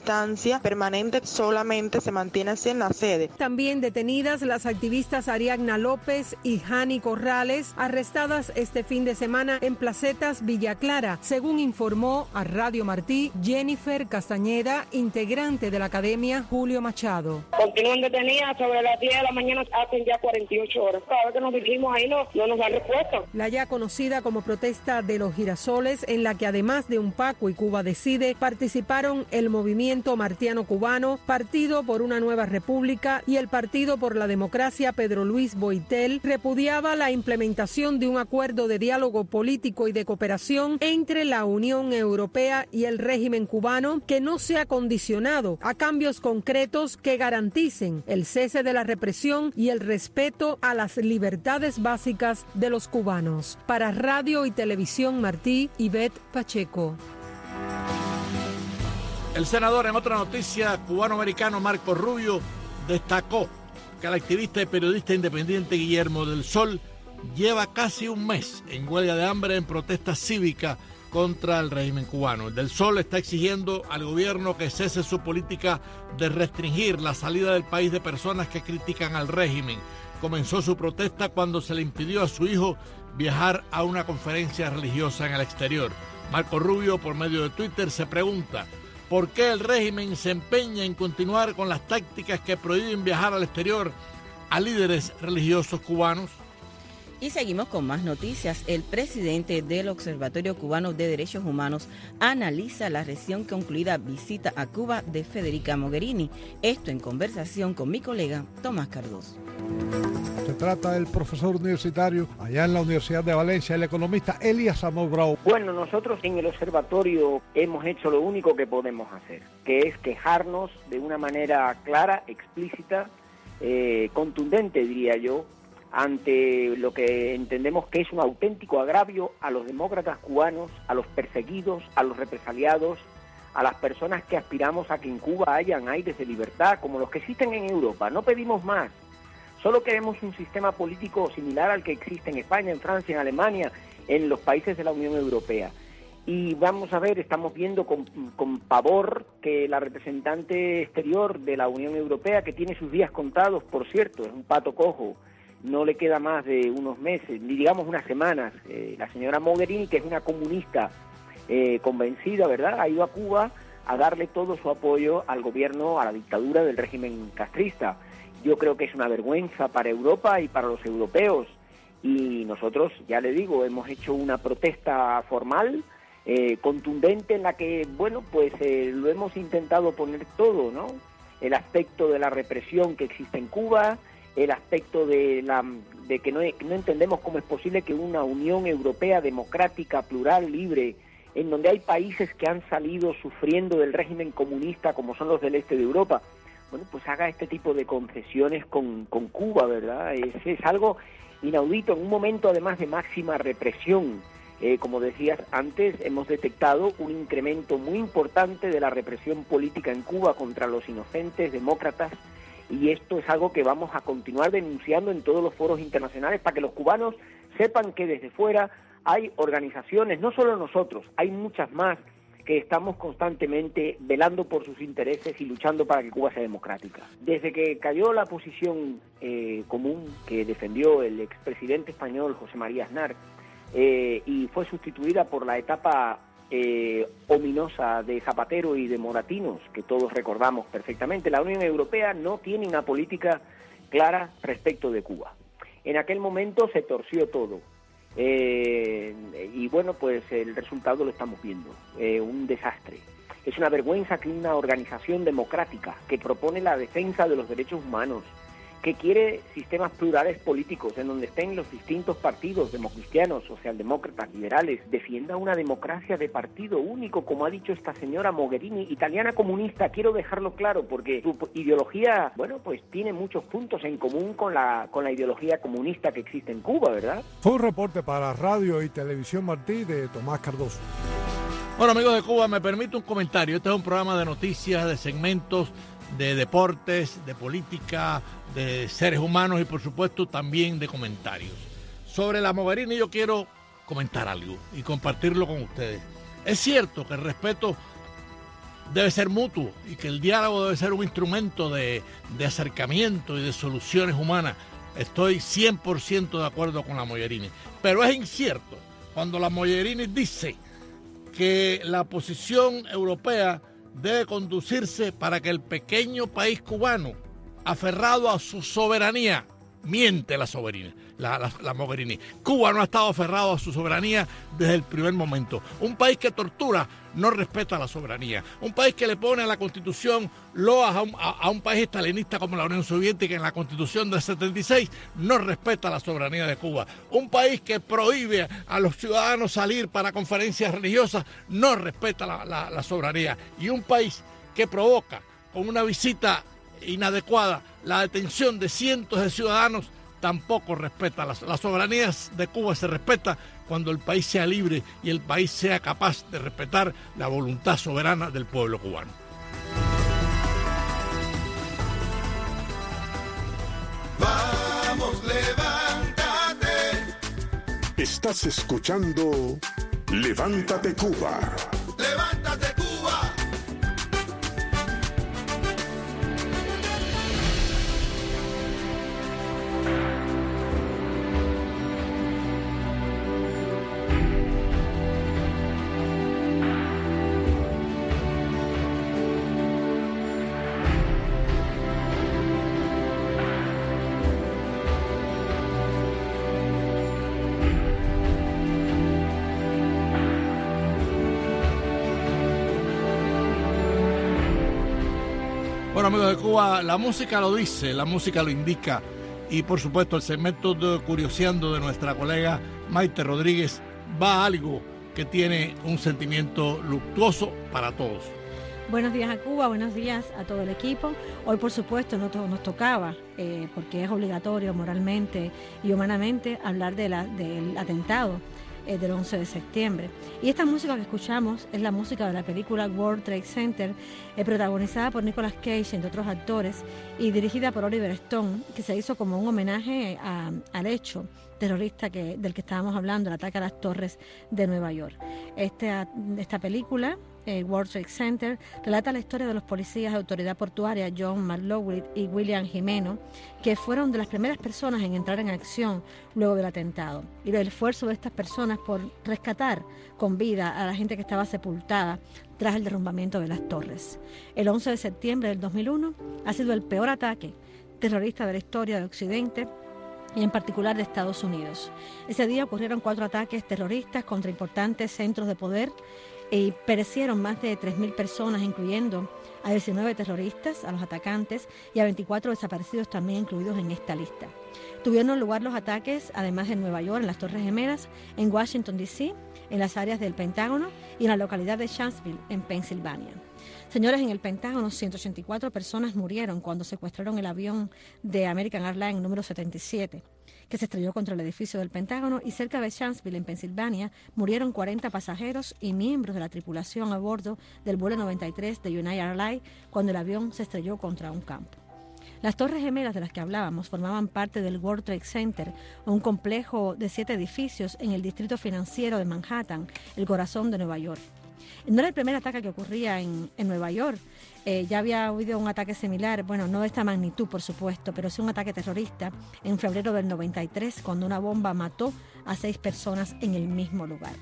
instancia permanente solamente se mantiene así en la sede.
También detenidas las activistas Ariadna López y Jani Corrales, arrestadas este fin de semana en Placetas, Villa Clara, según informó a Radio Martí Jennifer Castañeda, integrante de la Academia Julio Machado.
Continúan detenidas sobre las diez de la mañana, hacen ya cuarenta y ocho horas. Cada vez que nos dirigimos ahí no, no nos dan respuesta.
La ya conocida como protesta de los girasoles, en la que además de un Paco y Cuba Decide, participaron el Movimiento Martiano Cubano, Partido por una Nueva República y el Partido por la Democracia Pedro Luis Boitel, repudiaba la implementación de un acuerdo de diálogo político y de cooperación entre la Unión Europea y el régimen cubano que no sea condicionado a cambios concretos que garanticen el cese de la represión y el respeto a las libertades básicas de los cubanos. Para Radio y Televisión Martí, Ivette Pacheco.
El senador, en otra noticia, cubano-americano Marco Rubio, destacó que el activista y periodista independiente Guillermo del Sol lleva casi un mes en huelga de hambre en protesta cívica contra el régimen cubano. El del Sol está exigiendo al gobierno que cese su política de restringir la salida del país de personas que critican al régimen. Comenzó su protesta cuando se le impidió a su hijo viajar a una conferencia religiosa en el exterior. Marco Rubio, por medio de Twitter, se pregunta ¿por qué el régimen se empeña en continuar con las tácticas que prohíben viajar al exterior a líderes religiosos cubanos?
Y seguimos con más noticias. El presidente del Observatorio Cubano de Derechos Humanos analiza la recién concluida visita a Cuba de Federica Mogherini. Esto en conversación con mi colega Tomás Cardoso.
Se trata del profesor universitario allá en la Universidad de Valencia, el economista Elías Amor Bravo.
Bueno, nosotros en el observatorio hemos hecho lo único que podemos hacer, que es quejarnos de una manera clara, explícita, eh, contundente, diría yo, ante lo que entendemos que es un auténtico agravio a los demócratas cubanos, a los perseguidos, a los represaliados, a las personas que aspiramos a que en Cuba hayan aires de libertad como los que existen en Europa. No pedimos más, solo queremos un sistema político similar al que existe en España, en Francia, en Alemania, en los países de la Unión Europea. Y vamos a ver, estamos viendo con, con pavor que la representante exterior de la Unión Europea, que tiene sus días contados, por cierto, es un pato cojo, no le queda más de unos meses, ni digamos unas semanas, eh, la señora Mogherini, que es una comunista eh, convencida, ¿verdad?, ha ido a Cuba a darle todo su apoyo al gobierno, a la dictadura del régimen castrista. Yo creo que es una vergüenza para Europa y para los europeos, y nosotros, ya le digo, hemos hecho una protesta formal, eh, contundente, en la que, bueno, pues eh, lo hemos intentado poner todo, ¿no?, el aspecto de la represión que existe en Cuba, el aspecto de la de que no, no entendemos cómo es posible que una Unión Europea democrática, plural, libre, en donde hay países que han salido sufriendo del régimen comunista, como son los del este de Europa, bueno, pues haga este tipo de concesiones con, con Cuba, ¿verdad? Es, es algo inaudito, en un momento además de máxima represión. Eh, como decías antes, hemos detectado un incremento muy importante de la represión política en Cuba contra los inocentes demócratas, y esto es algo que vamos a continuar denunciando en todos los foros internacionales para que los cubanos sepan que desde fuera hay organizaciones, no solo nosotros, hay muchas más que estamos constantemente velando por sus intereses y luchando para que Cuba sea democrática. Desde que cayó la posición eh, común que defendió el expresidente español José María Aznar eh, y fue sustituida por la etapa Eh, ominosa de Zapatero y de Moratinos, que todos recordamos perfectamente, la Unión Europea no tiene una política clara respecto de Cuba. En aquel momento se torció todo. Eh, y bueno, pues el resultado lo estamos viendo, eh, un desastre. Es una vergüenza que una organización democrática que propone la defensa de los derechos humanos, que quiere sistemas plurales políticos en donde estén los distintos partidos democristianos, socialdemócratas, liberales, defienda una democracia de partido único, como ha dicho esta señora Mogherini, italiana comunista. Quiero dejarlo claro porque su ideología, bueno, pues tiene muchos puntos en común con la con la ideología comunista que existe en Cuba, ¿verdad?
Fue un reporte para Radio y Televisión Martí de Tomás Cardoso.
Bueno, amigos de Cuba, me permite un comentario. Este es un programa de noticias, de segmentos, de deportes, de política, de seres humanos y por supuesto también de comentarios. Sobre la Mogherini yo quiero comentar algo y compartirlo con ustedes. Es cierto que el respeto debe ser mutuo y que el diálogo debe ser un instrumento de, de acercamiento y de soluciones humanas. Estoy cien por ciento de acuerdo con la Mogherini. Pero es incierto cuando la Mogherini dice que la posición europea debe conducirse para que el pequeño país cubano, aferrado a su soberanía, miente la soberanía, la, la, la Mogherini. Cuba no ha estado aferrado a su soberanía desde el primer momento. Un país que tortura no respeta la soberanía. Un país que le pone a la Constitución loas a un, a, a un país estalinista como la Unión Soviética en la Constitución del setenta y seis no respeta la soberanía de Cuba. Un país que prohíbe a los ciudadanos salir para conferencias religiosas no respeta la, la, la soberanía. Y un país que provoca con una visita inadecuada la detención de cientos de ciudadanos tampoco respeta. Las, las soberanías de Cuba se respeta cuando el país sea libre y el país sea capaz de respetar la voluntad soberana del pueblo cubano.
Vamos, levántate.
Estás escuchando Levántate Cuba.
Levántate Cuba.
Bueno, amigos de Cuba, la música lo dice, la música lo indica y por supuesto el segmento de Curioseando de nuestra colega Maite Rodríguez va a algo que tiene un sentimiento luctuoso para todos.
Buenos días a Cuba, buenos días a todo el equipo. Hoy, por supuesto, no to- nos tocaba, eh, porque es obligatorio moralmente y humanamente, hablar de la, del atentado eh, del once de septiembre. Y esta música que escuchamos es la música de la película World Trade Center, eh, protagonizada por Nicolas Cage, entre otros actores, y dirigida por Oliver Stone, que se hizo como un homenaje a, al hecho terrorista que, del que estábamos hablando, el ataque a las torres de Nueva York. Este, esta película, eh, World Trade Center, relata la historia de los policías de autoridad portuaria John McLaughlin y William Jimeno, que fueron de las primeras personas en entrar en acción luego del atentado, y el esfuerzo de estas personas por rescatar con vida a la gente que estaba sepultada tras el derrumbamiento de las torres. El once de septiembre del dos mil uno ha sido el peor ataque terrorista de la historia de Occidente, y en particular de Estados Unidos. Ese día ocurrieron cuatro ataques terroristas contra importantes centros de poder y perecieron más de tres mil personas, incluyendo a diecinueve terroristas, a los atacantes, y a veinticuatro desaparecidos también incluidos en esta lista. Tuvieron lugar los ataques, además en Nueva York, en las Torres Gemelas, en Washington, D C, en las áreas del Pentágono y en la localidad de Shanksville, en Pensilvania. Señores, en el Pentágono, ciento ochenta y cuatro personas murieron cuando secuestraron el avión de American Airlines número setenta y siete, que se estrelló contra el edificio del Pentágono, y cerca de Shanksville, en Pensilvania, murieron cuarenta pasajeros y miembros de la tripulación a bordo del vuelo noventa y tres de United Airlines cuando el avión se estrelló contra un campo. Las Torres Gemelas de las que hablábamos formaban parte del World Trade Center, un complejo de siete edificios en el distrito financiero de Manhattan, el corazón de Nueva York. No era el primer ataque que ocurría en, en Nueva York. Eh, ya había habido un ataque similar, bueno, no de esta magnitud, por supuesto, pero sí un ataque terrorista en febrero del noventa y tres, cuando una bomba mató a seis personas en el mismo lugar.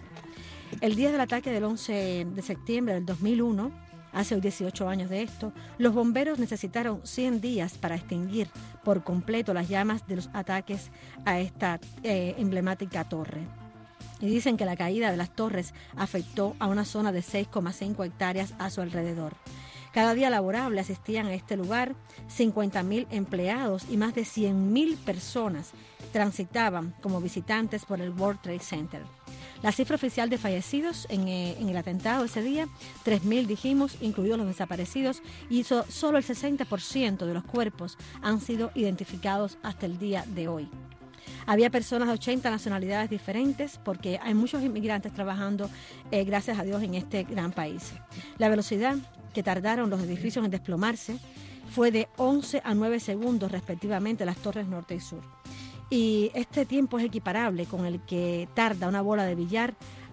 El día del ataque del once de septiembre del dos mil uno, hace hoy dieciocho años de esto, los bomberos necesitaron cien días para extinguir por completo las llamas de los ataques a esta eh, emblemática torre. Y dicen que la caída de las torres afectó a una zona de seis coma cinco hectáreas a su alrededor. Cada día laborable asistían a este lugar cincuenta mil empleados y más de cien mil personas transitaban como visitantes por el World Trade Center. La cifra oficial de fallecidos en, eh, en el atentado ese día, tres mil dijimos, incluidos los desaparecidos, y so, solo el sesenta por ciento de los cuerpos han sido identificados hasta el día de hoy. Había personas de ochenta nacionalidades diferentes, porque hay muchos inmigrantes trabajando, eh, gracias a Dios, en este gran país. La velocidad que tardaron los edificios en desplomarse fue de once a nueve segundos respectivamente las torres norte y sur. Y este tiempo es equiparable con el que tarda una bola de billar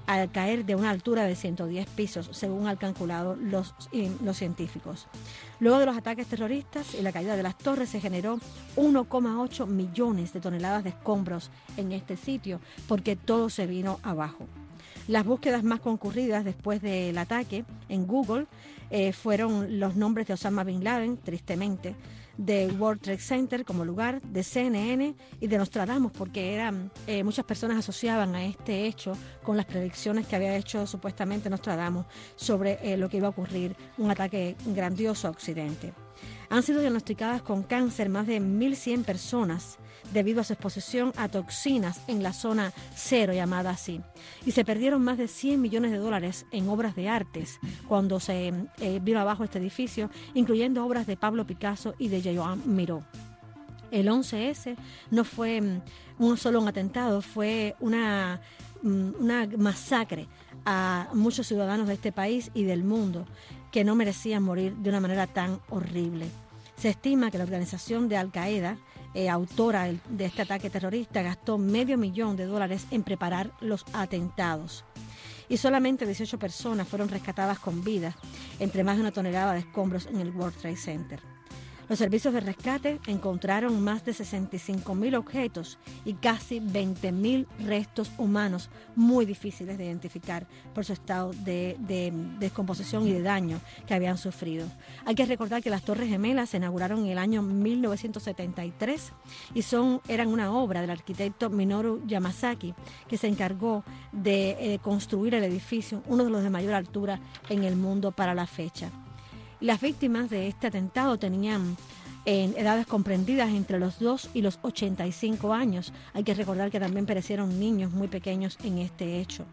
al caer de una altura de ciento diez pisos, según han calculado los, los científicos. Luego de los ataques terroristas y la caída de las torres, se generó uno coma ocho millones de toneladas de escombros en este sitio, porque todo se vino abajo. Las búsquedas más concurridas después del ataque en Google eh, fueron los nombres de Osama Bin Laden, tristemente, de World Trade Center como lugar, de C N N y de Nostradamus, porque eran eh, muchas personas asociaban a este hecho con las predicciones que había hecho supuestamente Nostradamus sobre eh, lo que iba a ocurrir, un ataque grandioso a Occidente. Han sido diagnosticadas con cáncer más de mil cien personas debido a su exposición a toxinas en la zona cero, llamada así. Y se perdieron más de cien millones de dólares en obras de artes cuando se eh, vino abajo este edificio, incluyendo obras de Pablo Picasso y de Joan Miró. El once ese no fue un solo un atentado, fue una, una masacre a muchos ciudadanos de este país y del mundo que no merecían morir de una manera tan horrible. Se estima que la organización de Al-Qaeda, eh, autora de este ataque terrorista, gastó medio millón de dólares en preparar los atentados. Y solamente dieciocho personas fueron rescatadas con vida, entre más de una tonelada de escombros en el World Trade Center. Los servicios de rescate encontraron más de sesenta y cinco mil objetos y casi veinte mil restos humanos muy difíciles de identificar por su estado de, de, de descomposición y de daño que habían sufrido. Hay que recordar que las Torres Gemelas se inauguraron en el año mil novecientos setenta y tres y son, eran una obra del arquitecto Minoru Yamasaki, que se encargó de eh, construir el edificio, uno de los de mayor altura en el mundo para la fecha. Las víctimas de este atentado tenían en edades comprendidas entre los dos y los ochenta y cinco años. Hay que recordar que también perecieron niños muy pequeños en este hecho.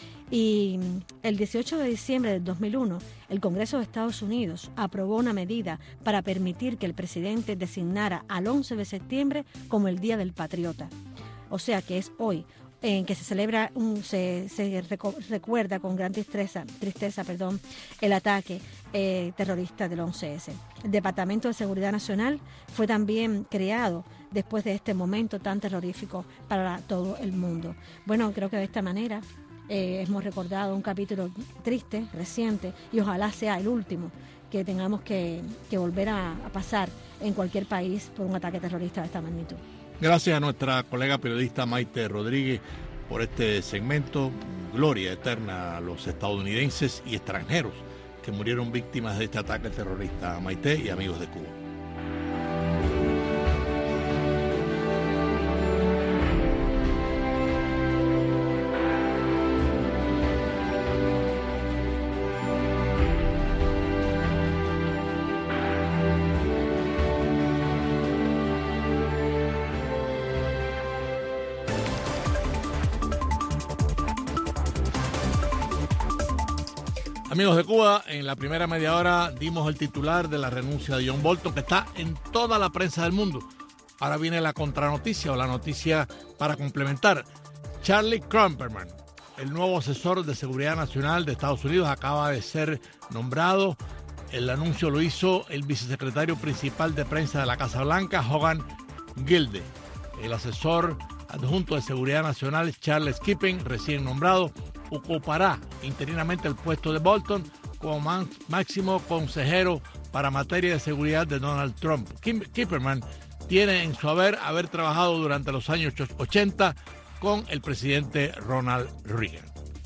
Y el dieciocho de diciembre del dos mil uno, el Congreso de Estados Unidos aprobó una medida para permitir que el presidente designara al once de septiembre como el Día del Patriota. O sea que es hoy en que se celebra, un, se, se reco, recuerda con gran tristeza, tristeza perdón, el ataque eh, terrorista del once ese. El Departamento de Seguridad Nacional fue también creado después de este momento tan terrorífico para todo el mundo. Bueno, creo que de esta manera eh, hemos recordado un capítulo triste, reciente, y ojalá sea el último que tengamos que, que volver a, a pasar en cualquier país por un ataque terrorista de esta magnitud.
Gracias a nuestra colega periodista Maite Rodríguez por este segmento. Gloria eterna a los estadounidenses y extranjeros que murieron víctimas de este ataque terrorista. Maite y amigos de Cuba. Amigos de Cuba, en la primera media hora dimos el titular de la renuncia de John Bolton, que está en toda la prensa del mundo. Ahora viene la contranoticia o la noticia para complementar. Charlie Kromperman, el nuevo asesor de seguridad nacional de Estados Unidos, acaba de ser nombrado. El anuncio lo hizo el vicesecretario principal de prensa de la Casa Blanca, Hogan Gilde. El asesor adjunto de seguridad nacional, Charles Kippen, recién nombrado, ocupará interinamente el puesto de Bolton como man, máximo consejero para materia de seguridad de Donald Trump. Kim, Kipperman tiene en su haber haber trabajado durante los años ochenta con el presidente Ronald Reagan.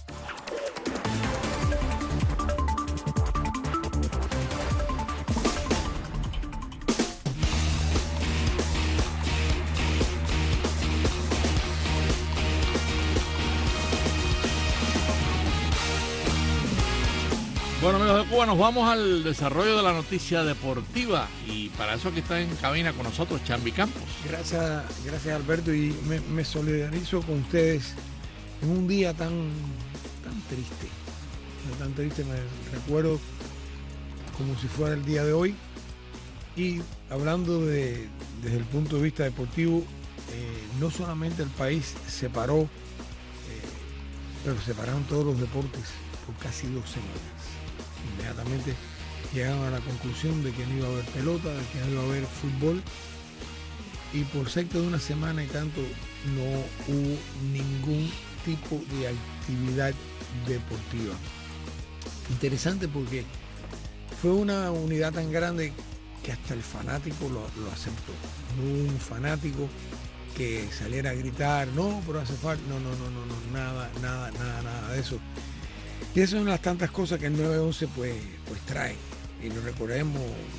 Bueno, amigos de Cuba, nos vamos al desarrollo de la noticia deportiva y para eso aquí está en cabina con nosotros Chambi Campos.
Gracias, gracias Alberto, y me, me solidarizo con ustedes en un día tan, tan triste, tan triste, me recuerdo como si fuera el día de hoy. Y hablando de, desde el punto de vista deportivo, eh, no solamente el país se paró, eh, pero se pararon todos los deportes por casi dos semanas. Inmediatamente llegaron a la conclusión de que no iba a haber pelota, de que no iba a haber fútbol, y por cerca de una semana y tanto no hubo ningún tipo de actividad deportiva. Interesante porque fue una unidad tan grande que hasta el fanático lo, lo aceptó. No un fanático que saliera a gritar, no, pero hace falta, no, no, no, no, no, nada, nada, nada, nada de eso. Y eso es una de las tantas cosas que el nueve once pues, pues trae. Y lo recordemos,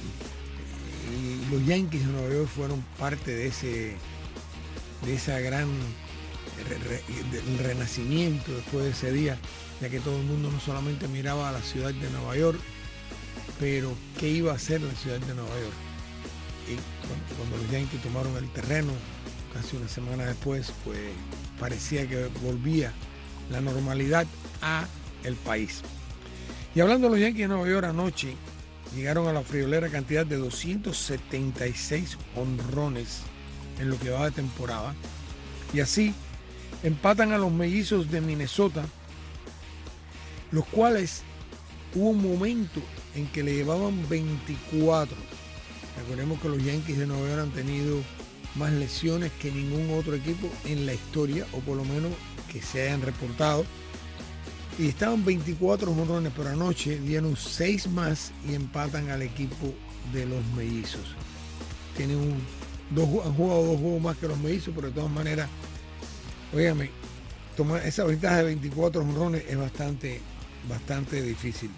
y los Yankees de Nueva York fueron parte de ese, de esa gran re, re, de, renacimiento después de ese día, ya que todo el mundo no solamente miraba a la ciudad de Nueva York, pero qué iba a hacer la ciudad de Nueva York. Y cuando, cuando los Yankees tomaron el terreno, casi una semana después, pues parecía que volvía la normalidad a el país. Y hablando de los Yankees de Nueva York, anoche llegaron a la friolera cantidad de doscientos setenta y seis honrones en lo que va de temporada, y así empatan a los Mellizos de Minnesota, los cuales hubo un momento en que le llevaban veinticuatro. Recordemos que los Yankees de Nueva York han tenido más lesiones que ningún otro equipo en la historia, o por lo menos que se hayan reportado, y estaban veinticuatro honrones, pero anoche dieron seis más y empatan al equipo de los Mellizos. Tienen un, dos, han jugado dos juegos más que los Mellizos, pero de todas maneras, óigame, tomar esa ventaja de veinticuatro honrones es bastante, bastante difícil.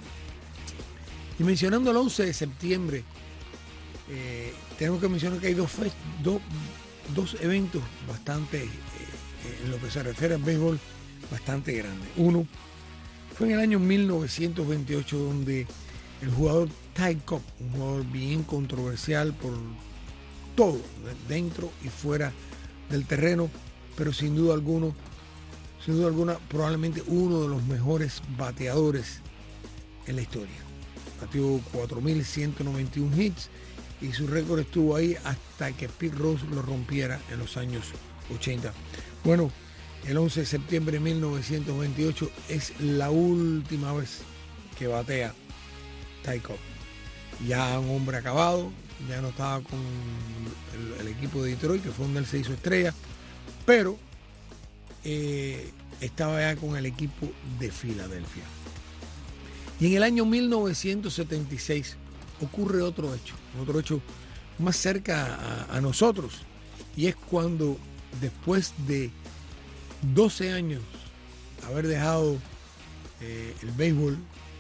Y mencionando el once de septiembre, eh, tenemos que mencionar que hay dos, fest, dos, dos eventos bastante, eh, en lo que se refiere al béisbol, bastante grandes. Uno fue en el año mil novecientos veintiocho, donde el jugador Ty Cobb, un jugador bien controversial por todo, dentro y fuera del terreno, pero sin duda alguno, sin duda alguna, probablemente uno de los mejores bateadores en la historia. Batió cuatro mil ciento noventa y uno hits y su récord estuvo ahí hasta que Pete Rose lo rompiera en los años ochenta. Bueno, el once de septiembre de mil novecientos veintiocho es la última vez que batea Ty Cobb. Ya un hombre acabado, ya no estaba con el, el equipo de Detroit, que fue donde él se hizo estrella, pero eh, estaba ya con el equipo de Filadelfia. Y en el año mil novecientos setenta y seis ocurre otro hecho, otro hecho más cerca a, a nosotros, y es cuando después de doce años haber dejado eh, el béisbol,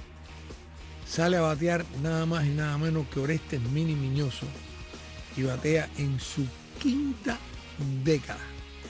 sale a batear nada más y nada menos que Orestes Mini Miñoso, y batea en su quinta década.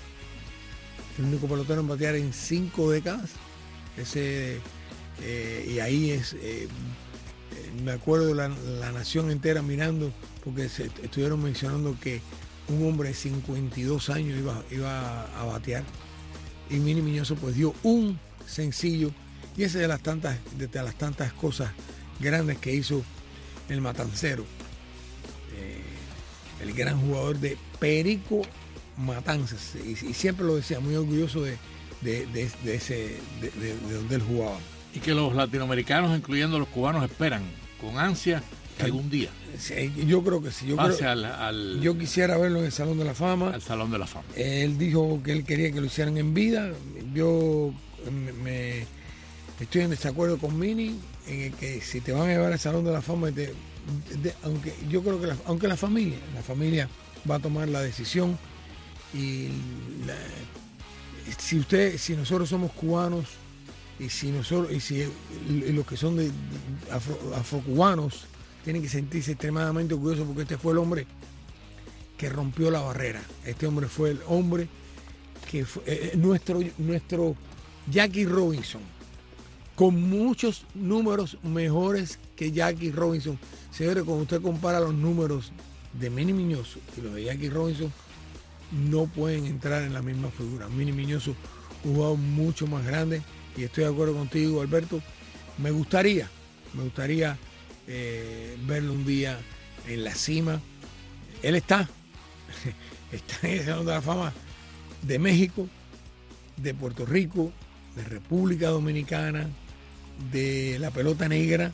El único pelotero en batear en cinco décadas. Ese, eh, y ahí es, eh, me acuerdo la, la nación entera mirando, porque se, estuvieron mencionando que un hombre de cincuenta y dos años iba, iba a batear. Y Mini Miñoso pues dio un sencillo, y esa es de las tantas, de las tantas cosas grandes que hizo el Matancero, eh, el gran jugador de Perico Matanzas, y, y siempre lo decía, muy orgulloso de, de, de, de ese de, de, de donde él jugaba.
Y que los latinoamericanos, incluyendo los cubanos, esperan con ansia que algún día.
Sí, yo creo que sí. Yo, creo,
al, al,
yo quisiera verlo en el Salón de la Fama.
Al Salón de la Fama.
Él dijo que él quería que lo hicieran en vida. Yo me, me estoy en desacuerdo con Mini en el que si te van a llevar al Salón de la Fama, te, de, aunque yo creo que la, aunque la familia, la familia va a tomar la decisión, y la, si usted, si nosotros somos cubanos, y si nosotros, y si y los que son de, de afro, afrocubanos tienen que sentirse extremadamente orgullosos, porque este fue el hombre que rompió la barrera. Este hombre fue el hombre que fue eh, nuestro, nuestro Jackie Robinson, con muchos números mejores que Jackie Robinson. Señores, cuando usted compara los números de Mini Miñoso y los de Jackie Robinson, no pueden entrar en la misma figura. Mini Miñoso, un jugador mucho más grande, y estoy de acuerdo contigo, Alberto. Me gustaría, me gustaría eh, verlo un día en la cima. Él está, está en el Salón de la Fama de México, de Puerto Rico, de República Dominicana, de la pelota negra,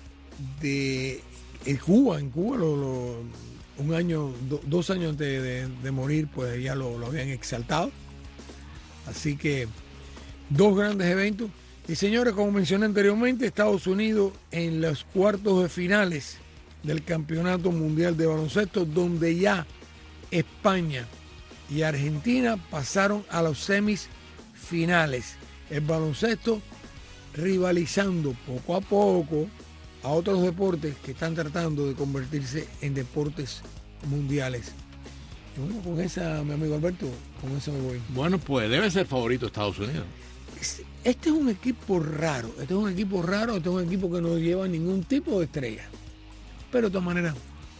de en Cuba. En Cuba, lo, lo, un año, do, dos años antes de, de, de morir, pues ya lo, lo habían exaltado. Así que dos grandes eventos. Y señores, como mencioné anteriormente, Estados Unidos en los cuartos de finales del Campeonato Mundial de Baloncesto, donde ya España y Argentina pasaron a los semifinales. El baloncesto rivalizando poco a poco a otros deportes que están tratando de convertirse en deportes mundiales. Y bueno, con esa, mi amigo Alberto, con eso me voy.
Bueno, pues debe ser favorito Estados Unidos.
Este es un equipo raro, este es un equipo raro, este es un equipo que no lleva ningún tipo de estrella. Pero de todas maneras,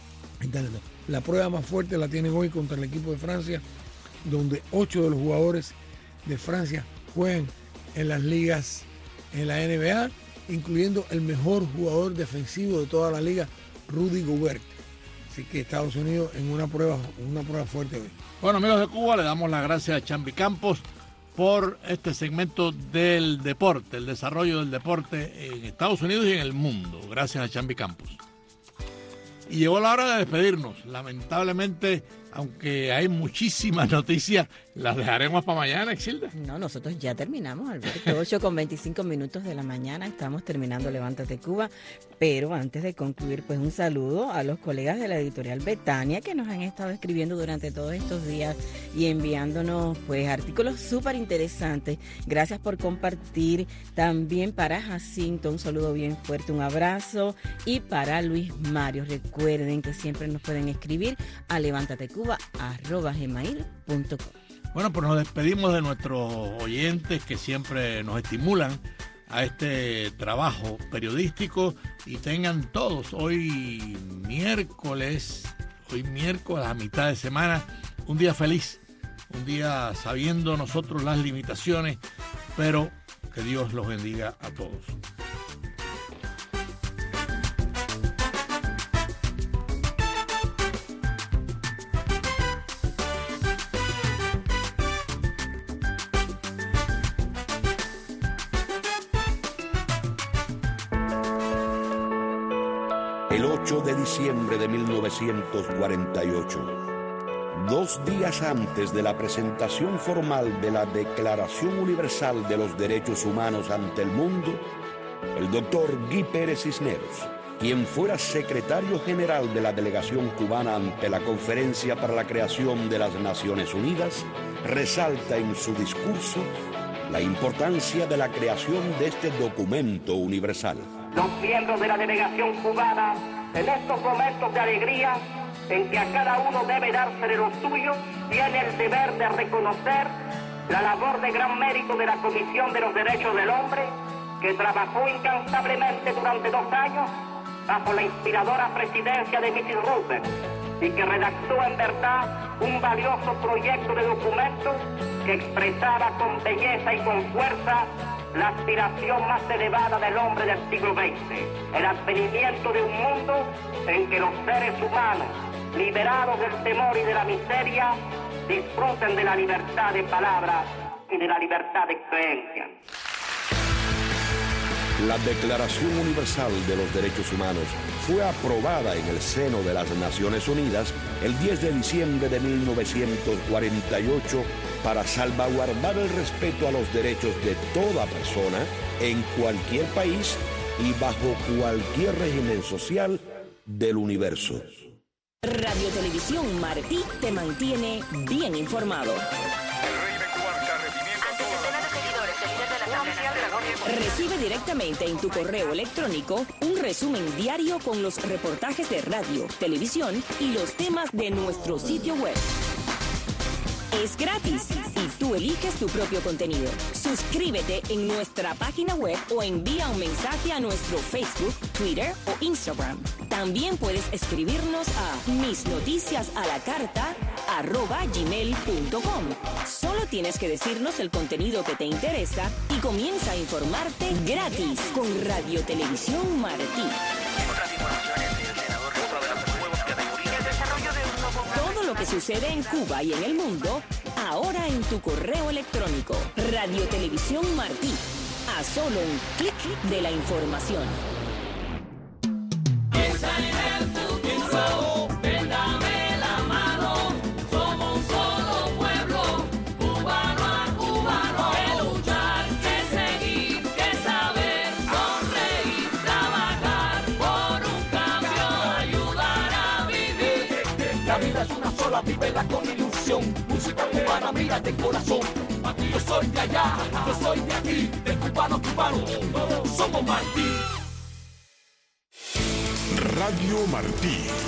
la prueba más fuerte la tienen hoy contra el equipo de Francia, donde ocho de los jugadores de Francia juegan en las ligas, en la N B A, incluyendo el mejor jugador defensivo de toda la liga, Rudy Gobert. Así que Estados Unidos en una prueba, una prueba fuerte hoy.
Bueno, amigos de Cuba, le damos las gracias a Chambi Campos por este segmento del deporte, el desarrollo del deporte en Estados Unidos y en el mundo. Gracias a Chambi Campos. Y llegó la hora de despedirnos. Lamentablemente, aunque hay muchísimas noticias, las dejaremos para mañana, Exilda.
No, nosotros ya terminamos, Alberto. ocho con veinticinco minutos de la mañana. Estamos terminando Levántate Cuba. Pero antes de concluir, pues un saludo a los colegas de la editorial Betania que nos han estado escribiendo durante todos estos días y enviándonos pues artículos súper interesantes. Gracias por compartir. También para Jacinto, un saludo bien fuerte, un abrazo. Y para Luis Mario, recuerden que siempre nos pueden escribir a levántatecuba arroba gmail punto com.
Bueno, pues nos despedimos de nuestros oyentes que siempre nos estimulan a este trabajo periodístico y tengan todos hoy miércoles, hoy miércoles a mitad de semana, un día feliz, un día sabiendo nosotros las limitaciones, pero que Dios los bendiga a todos.
El ocho de diciembre de mil novecientos cuarenta y ocho, dos días antes de la presentación formal de la Declaración Universal de los Derechos Humanos ante el mundo, el doctor Guy Pérez Cisneros, quien fuera secretario general de la delegación cubana ante la Conferencia para la Creación de las Naciones Unidas, resalta en su discurso la importancia de la creación de este documento universal.
Los miembros de la delegación cubana, en estos momentos de alegría, en que a cada uno debe dársele lo suyo, tiene el deber de reconocer la labor de gran mérito de la Comisión de los Derechos del Hombre, que trabajó incansablemente durante dos años bajo la inspiradora presidencia de missus Roosevelt y que redactó en verdad un valioso proyecto de documento que expresaba con belleza y con fuerza la aspiración más elevada del hombre del siglo veinte, el advenimiento de un mundo en que los seres humanos, liberados del temor y de la miseria, disfruten de la libertad de palabra y de la libertad de creencia.
La Declaración Universal de los Derechos Humanos fue aprobada en el seno de las Naciones Unidas el diez de diciembre de mil novecientos cuarenta y ocho para salvaguardar el respeto a los derechos de toda persona en cualquier país y bajo cualquier régimen social del universo.
Radio Televisión Martí te mantiene bien informado. Recibe directamente en tu correo electrónico un resumen diario con los reportajes de radio, televisión y los temas de nuestro sitio web. Es gratis y tú eliges tu propio contenido. Suscríbete en nuestra página web o envía un mensaje a nuestro Facebook, Twitter o Instagram. También puedes escribirnos a misnoticiasalacarta arroba gmail punto com. Solo tienes que decirnos el contenido que te interesa y comienza a informarte gratis con Radio Televisión Martí. Otras informaciones del senador de los nuevos categorías. El desarrollo de un nuevo... Todo lo que sucede en Cuba y en el mundo, ahora en tu correo electrónico. Radio Televisión Martí. A solo un clic de la información.
Cuba, vívela con ilusión. Música cubana, mira de corazón. Aquí yo soy de allá, yo soy de aquí, de cubano cubano, todos somos Martí.
Radio Martí.